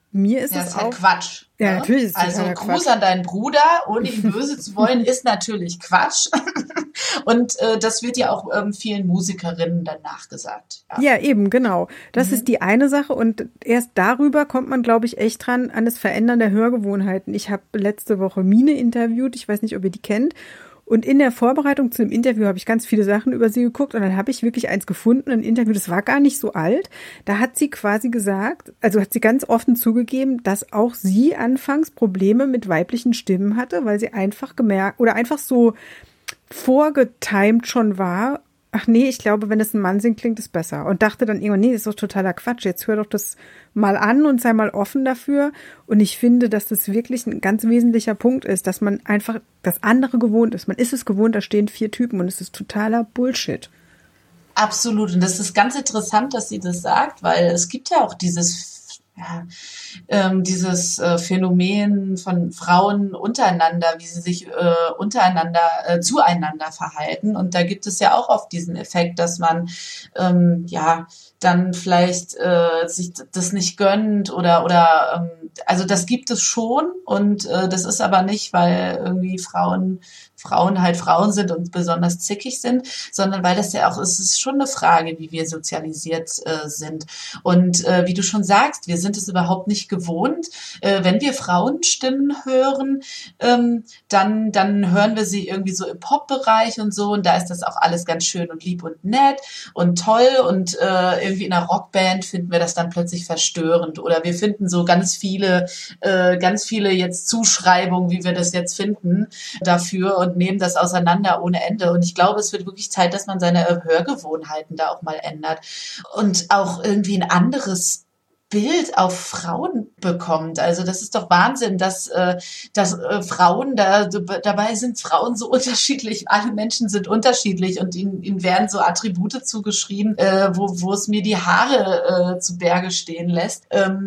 mir ist ja, es ist halt auch... Quatsch. Ja, Ne? natürlich ist es Also totaler Gruß Quatsch. an deinen Bruder, ohne ihm böse zu wollen, ist natürlich Quatsch. Und das wird ja auch vielen Musikerinnen dann nachgesagt. Ja. Ja, eben, genau. Das ist die eine Sache und erst darüber kommt man, glaube ich, echt dran an das Verändern der Hörgewohnheiten. Ich habe letzte Woche Mine interviewt, ich weiß nicht, ob ihr die kennt. Und in der Vorbereitung zu dem Interview habe ich ganz viele Sachen über sie geguckt und dann habe ich wirklich eins gefunden, ein Interview, das war gar nicht so alt. Da hat sie quasi gesagt, also hat sie ganz offen zugegeben, dass auch sie anfangs Probleme mit weiblichen Stimmen hatte, weil sie einfach gemerkt oder einfach so vorgetimt schon war. Ach nee, ich glaube, wenn es ein Mann singt, klingt es besser. Und dachte dann irgendwann, nee, das ist doch totaler Quatsch. Jetzt hör doch das mal an und sei mal offen dafür. Und ich finde, dass das wirklich ein ganz wesentlicher Punkt ist, dass man einfach das andere gewohnt ist. Man ist es gewohnt, da stehen 4 Typen und es ist totaler Bullshit. Absolut. Und das ist ganz interessant, dass sie das sagt, weil es gibt ja auch dieses Phänomen von Frauen untereinander, wie sie sich untereinander zueinander verhalten. Und da gibt es ja auch oft diesen Effekt, dass man dann vielleicht sich das nicht gönnt oder also das gibt es schon und das ist aber nicht, weil irgendwie Frauen halt Frauen sind und besonders zickig sind, sondern weil das ja auch, es ist schon eine Frage, wie wir sozialisiert sind. Und wie du schon sagst, wir sind es überhaupt nicht gewohnt. Wenn wir Frauenstimmen hören, dann hören wir sie irgendwie so im Pop-Bereich und so und da ist das auch alles ganz schön und lieb und nett und toll und irgendwie in einer Rockband finden wir das dann plötzlich verstörend oder wir finden so ganz viele jetzt Zuschreibungen, wie wir das jetzt finden dafür und nehmen das auseinander ohne Ende. Und ich glaube, es wird wirklich Zeit, dass man seine Hörgewohnheiten da auch mal ändert und auch irgendwie ein anderes Bild auf Frauen bekommt. Also das ist doch Wahnsinn, dass Frauen, dabei sind Frauen so unterschiedlich, alle Menschen sind unterschiedlich und ihnen werden so Attribute zugeschrieben, wo es mir die Haare zu Berge stehen lässt.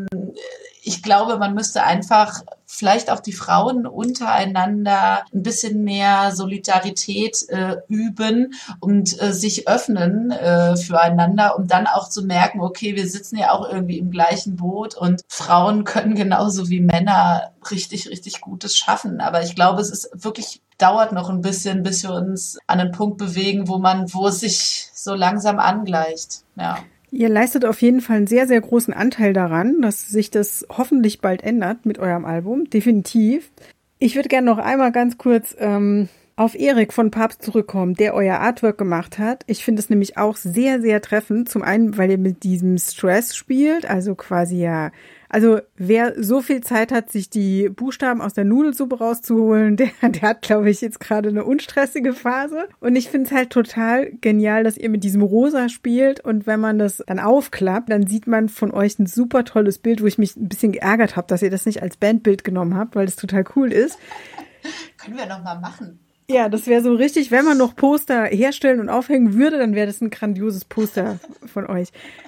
Ich glaube, man müsste einfach vielleicht auch die Frauen untereinander ein bisschen mehr Solidarität üben und sich öffnen füreinander, um dann auch zu merken, okay, wir sitzen ja auch irgendwie im gleichen Boot und Frauen können genauso wie Männer richtig, richtig Gutes schaffen. Aber ich glaube, es ist wirklich dauert noch ein bisschen, bis wir uns an einen Punkt bewegen, wo es sich so langsam angleicht. Ja. Ihr leistet auf jeden Fall einen sehr, sehr großen Anteil daran, dass sich das hoffentlich bald ändert mit eurem Album. Definitiv. Ich würde gerne noch einmal ganz kurz auf Erik von Papst zurückkommen, der euer Artwork gemacht hat. Ich finde es nämlich auch sehr, sehr treffend. Zum einen, weil ihr mit diesem Stress spielt, also quasi also wer so viel Zeit hat, sich die Buchstaben aus der Nudelsuppe rauszuholen, der hat, glaube ich, jetzt gerade eine unstressige Phase. Und ich finde es halt total genial, dass ihr mit diesem Rosa spielt. Und wenn man das dann aufklappt, dann sieht man von euch ein super tolles Bild, wo ich mich ein bisschen geärgert habe, dass ihr das nicht als Bandbild genommen habt, weil das total cool ist. Können wir noch mal machen. Ja, das wäre so richtig, wenn man noch Poster herstellen und aufhängen würde, dann wäre das ein grandioses Poster von euch.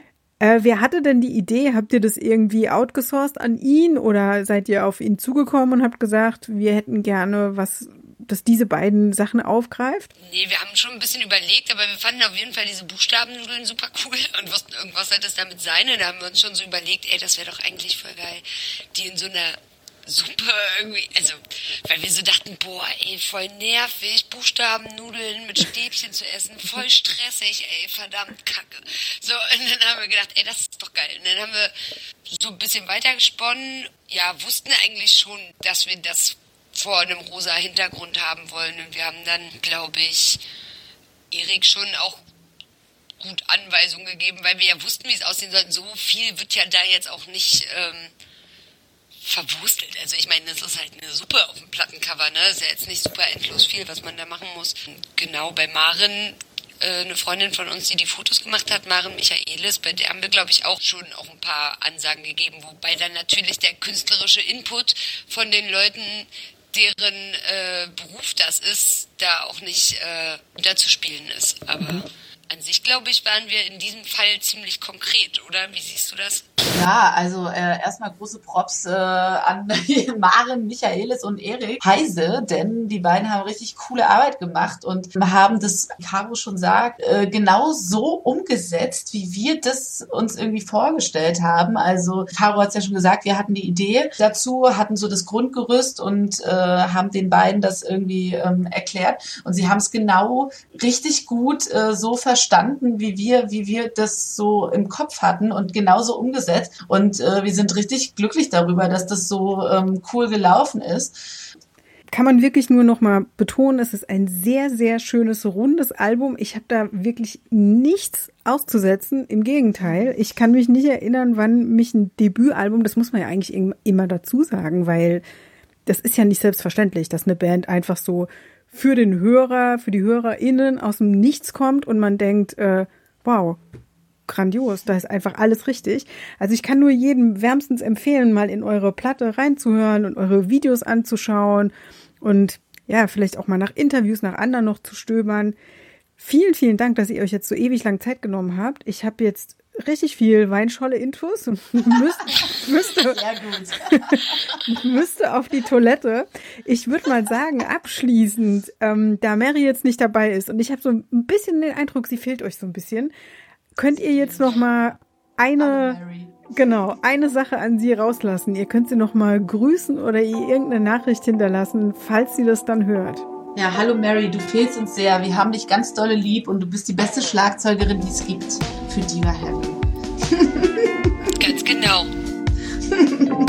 Wer hatte denn die Idee? Habt ihr das irgendwie outgesourced an ihn oder seid ihr auf ihn zugekommen und habt gesagt, wir hätten gerne was, das diese beiden Sachen aufgreift? Nee, wir haben schon ein bisschen überlegt, aber wir fanden auf jeden Fall diese Buchstabennudeln super cool und wussten, irgendwas sollte es damit sein. Und da haben wir uns schon so überlegt, ey, das wäre doch eigentlich voll geil, die in so einer Suppe irgendwie, also, weil wir so dachten, boah, ey, voll nervig, Buchstabennudeln mit Stäbchen zu essen, voll stressig, ey, verdammt kacke. So, und dann haben wir gedacht, ey, das ist doch geil. Und dann haben wir so ein bisschen weitergesponnen, ja, wussten eigentlich schon, dass wir das vor einem rosa Hintergrund haben wollen. Und wir haben dann, glaube ich, Erik schon auch gut Anweisungen gegeben, weil wir ja wussten, wie es aussehen sollte. So viel wird ja da jetzt auch nicht verwurstelt. Also ich meine, das ist halt eine Suppe auf dem Plattencover, ne? Das ist ja jetzt nicht super endlos viel, was man da machen muss. Genau, bei Maren, eine Freundin von uns, die Fotos gemacht hat, Maren Michaelis, bei der haben wir, glaube ich, auch schon auch ein paar Ansagen gegeben, wobei dann natürlich der künstlerische Input von den Leuten, deren Beruf das ist, da auch nicht unterzuspielen ist. Aber an sich, glaube ich, waren wir in diesem Fall ziemlich konkret, oder? Wie siehst du das? Ja, also erstmal große Props an Maren, Michaelis und Erik Heise, denn die beiden haben richtig coole Arbeit gemacht und haben das, wie Caro schon sagt, genau so umgesetzt, wie wir das uns irgendwie vorgestellt haben. Also Caro hat es ja schon gesagt, wir hatten die Idee dazu, hatten so das Grundgerüst und haben den beiden das irgendwie erklärt und sie haben es genau richtig gut so verstanden, wie wir das so im Kopf hatten und genauso umgesetzt. Und wir sind richtig glücklich darüber, dass das so cool gelaufen ist. Kann man wirklich nur noch mal betonen, es ist ein sehr, sehr schönes, rundes Album. Ich habe da wirklich nichts auszusetzen. Im Gegenteil, ich kann mich nicht erinnern, wann mich ein Debütalbum, das muss man ja eigentlich immer dazu sagen, weil das ist ja nicht selbstverständlich, dass eine Band einfach so für den Hörer, für die HörerInnen aus dem Nichts kommt und man denkt, wow, grandios, da ist einfach alles richtig. Also ich kann nur jedem wärmstens empfehlen, mal in eure Platte reinzuhören und eure Videos anzuschauen und ja, vielleicht auch mal nach Interviews, nach anderen noch zu stöbern. Vielen, vielen Dank, dass ihr euch jetzt so ewig lang Zeit genommen habt. Ich habe jetzt richtig viel Weinscholle-Intus und müsste auf die Toilette. Ich würde mal sagen, abschließend, da Mary jetzt nicht dabei ist und ich habe so ein bisschen den Eindruck, sie fehlt euch so ein bisschen, könnt ihr jetzt noch mal eine Sache an sie rauslassen? Ihr könnt sie noch mal grüßen oder ihr irgendeine Nachricht hinterlassen, falls sie das dann hört. Ja, hallo Mary, du fehlst uns sehr. Wir haben dich ganz dolle lieb und du bist die beste Schlagzeugerin, die es gibt für Diva Heaven. Ganz genau.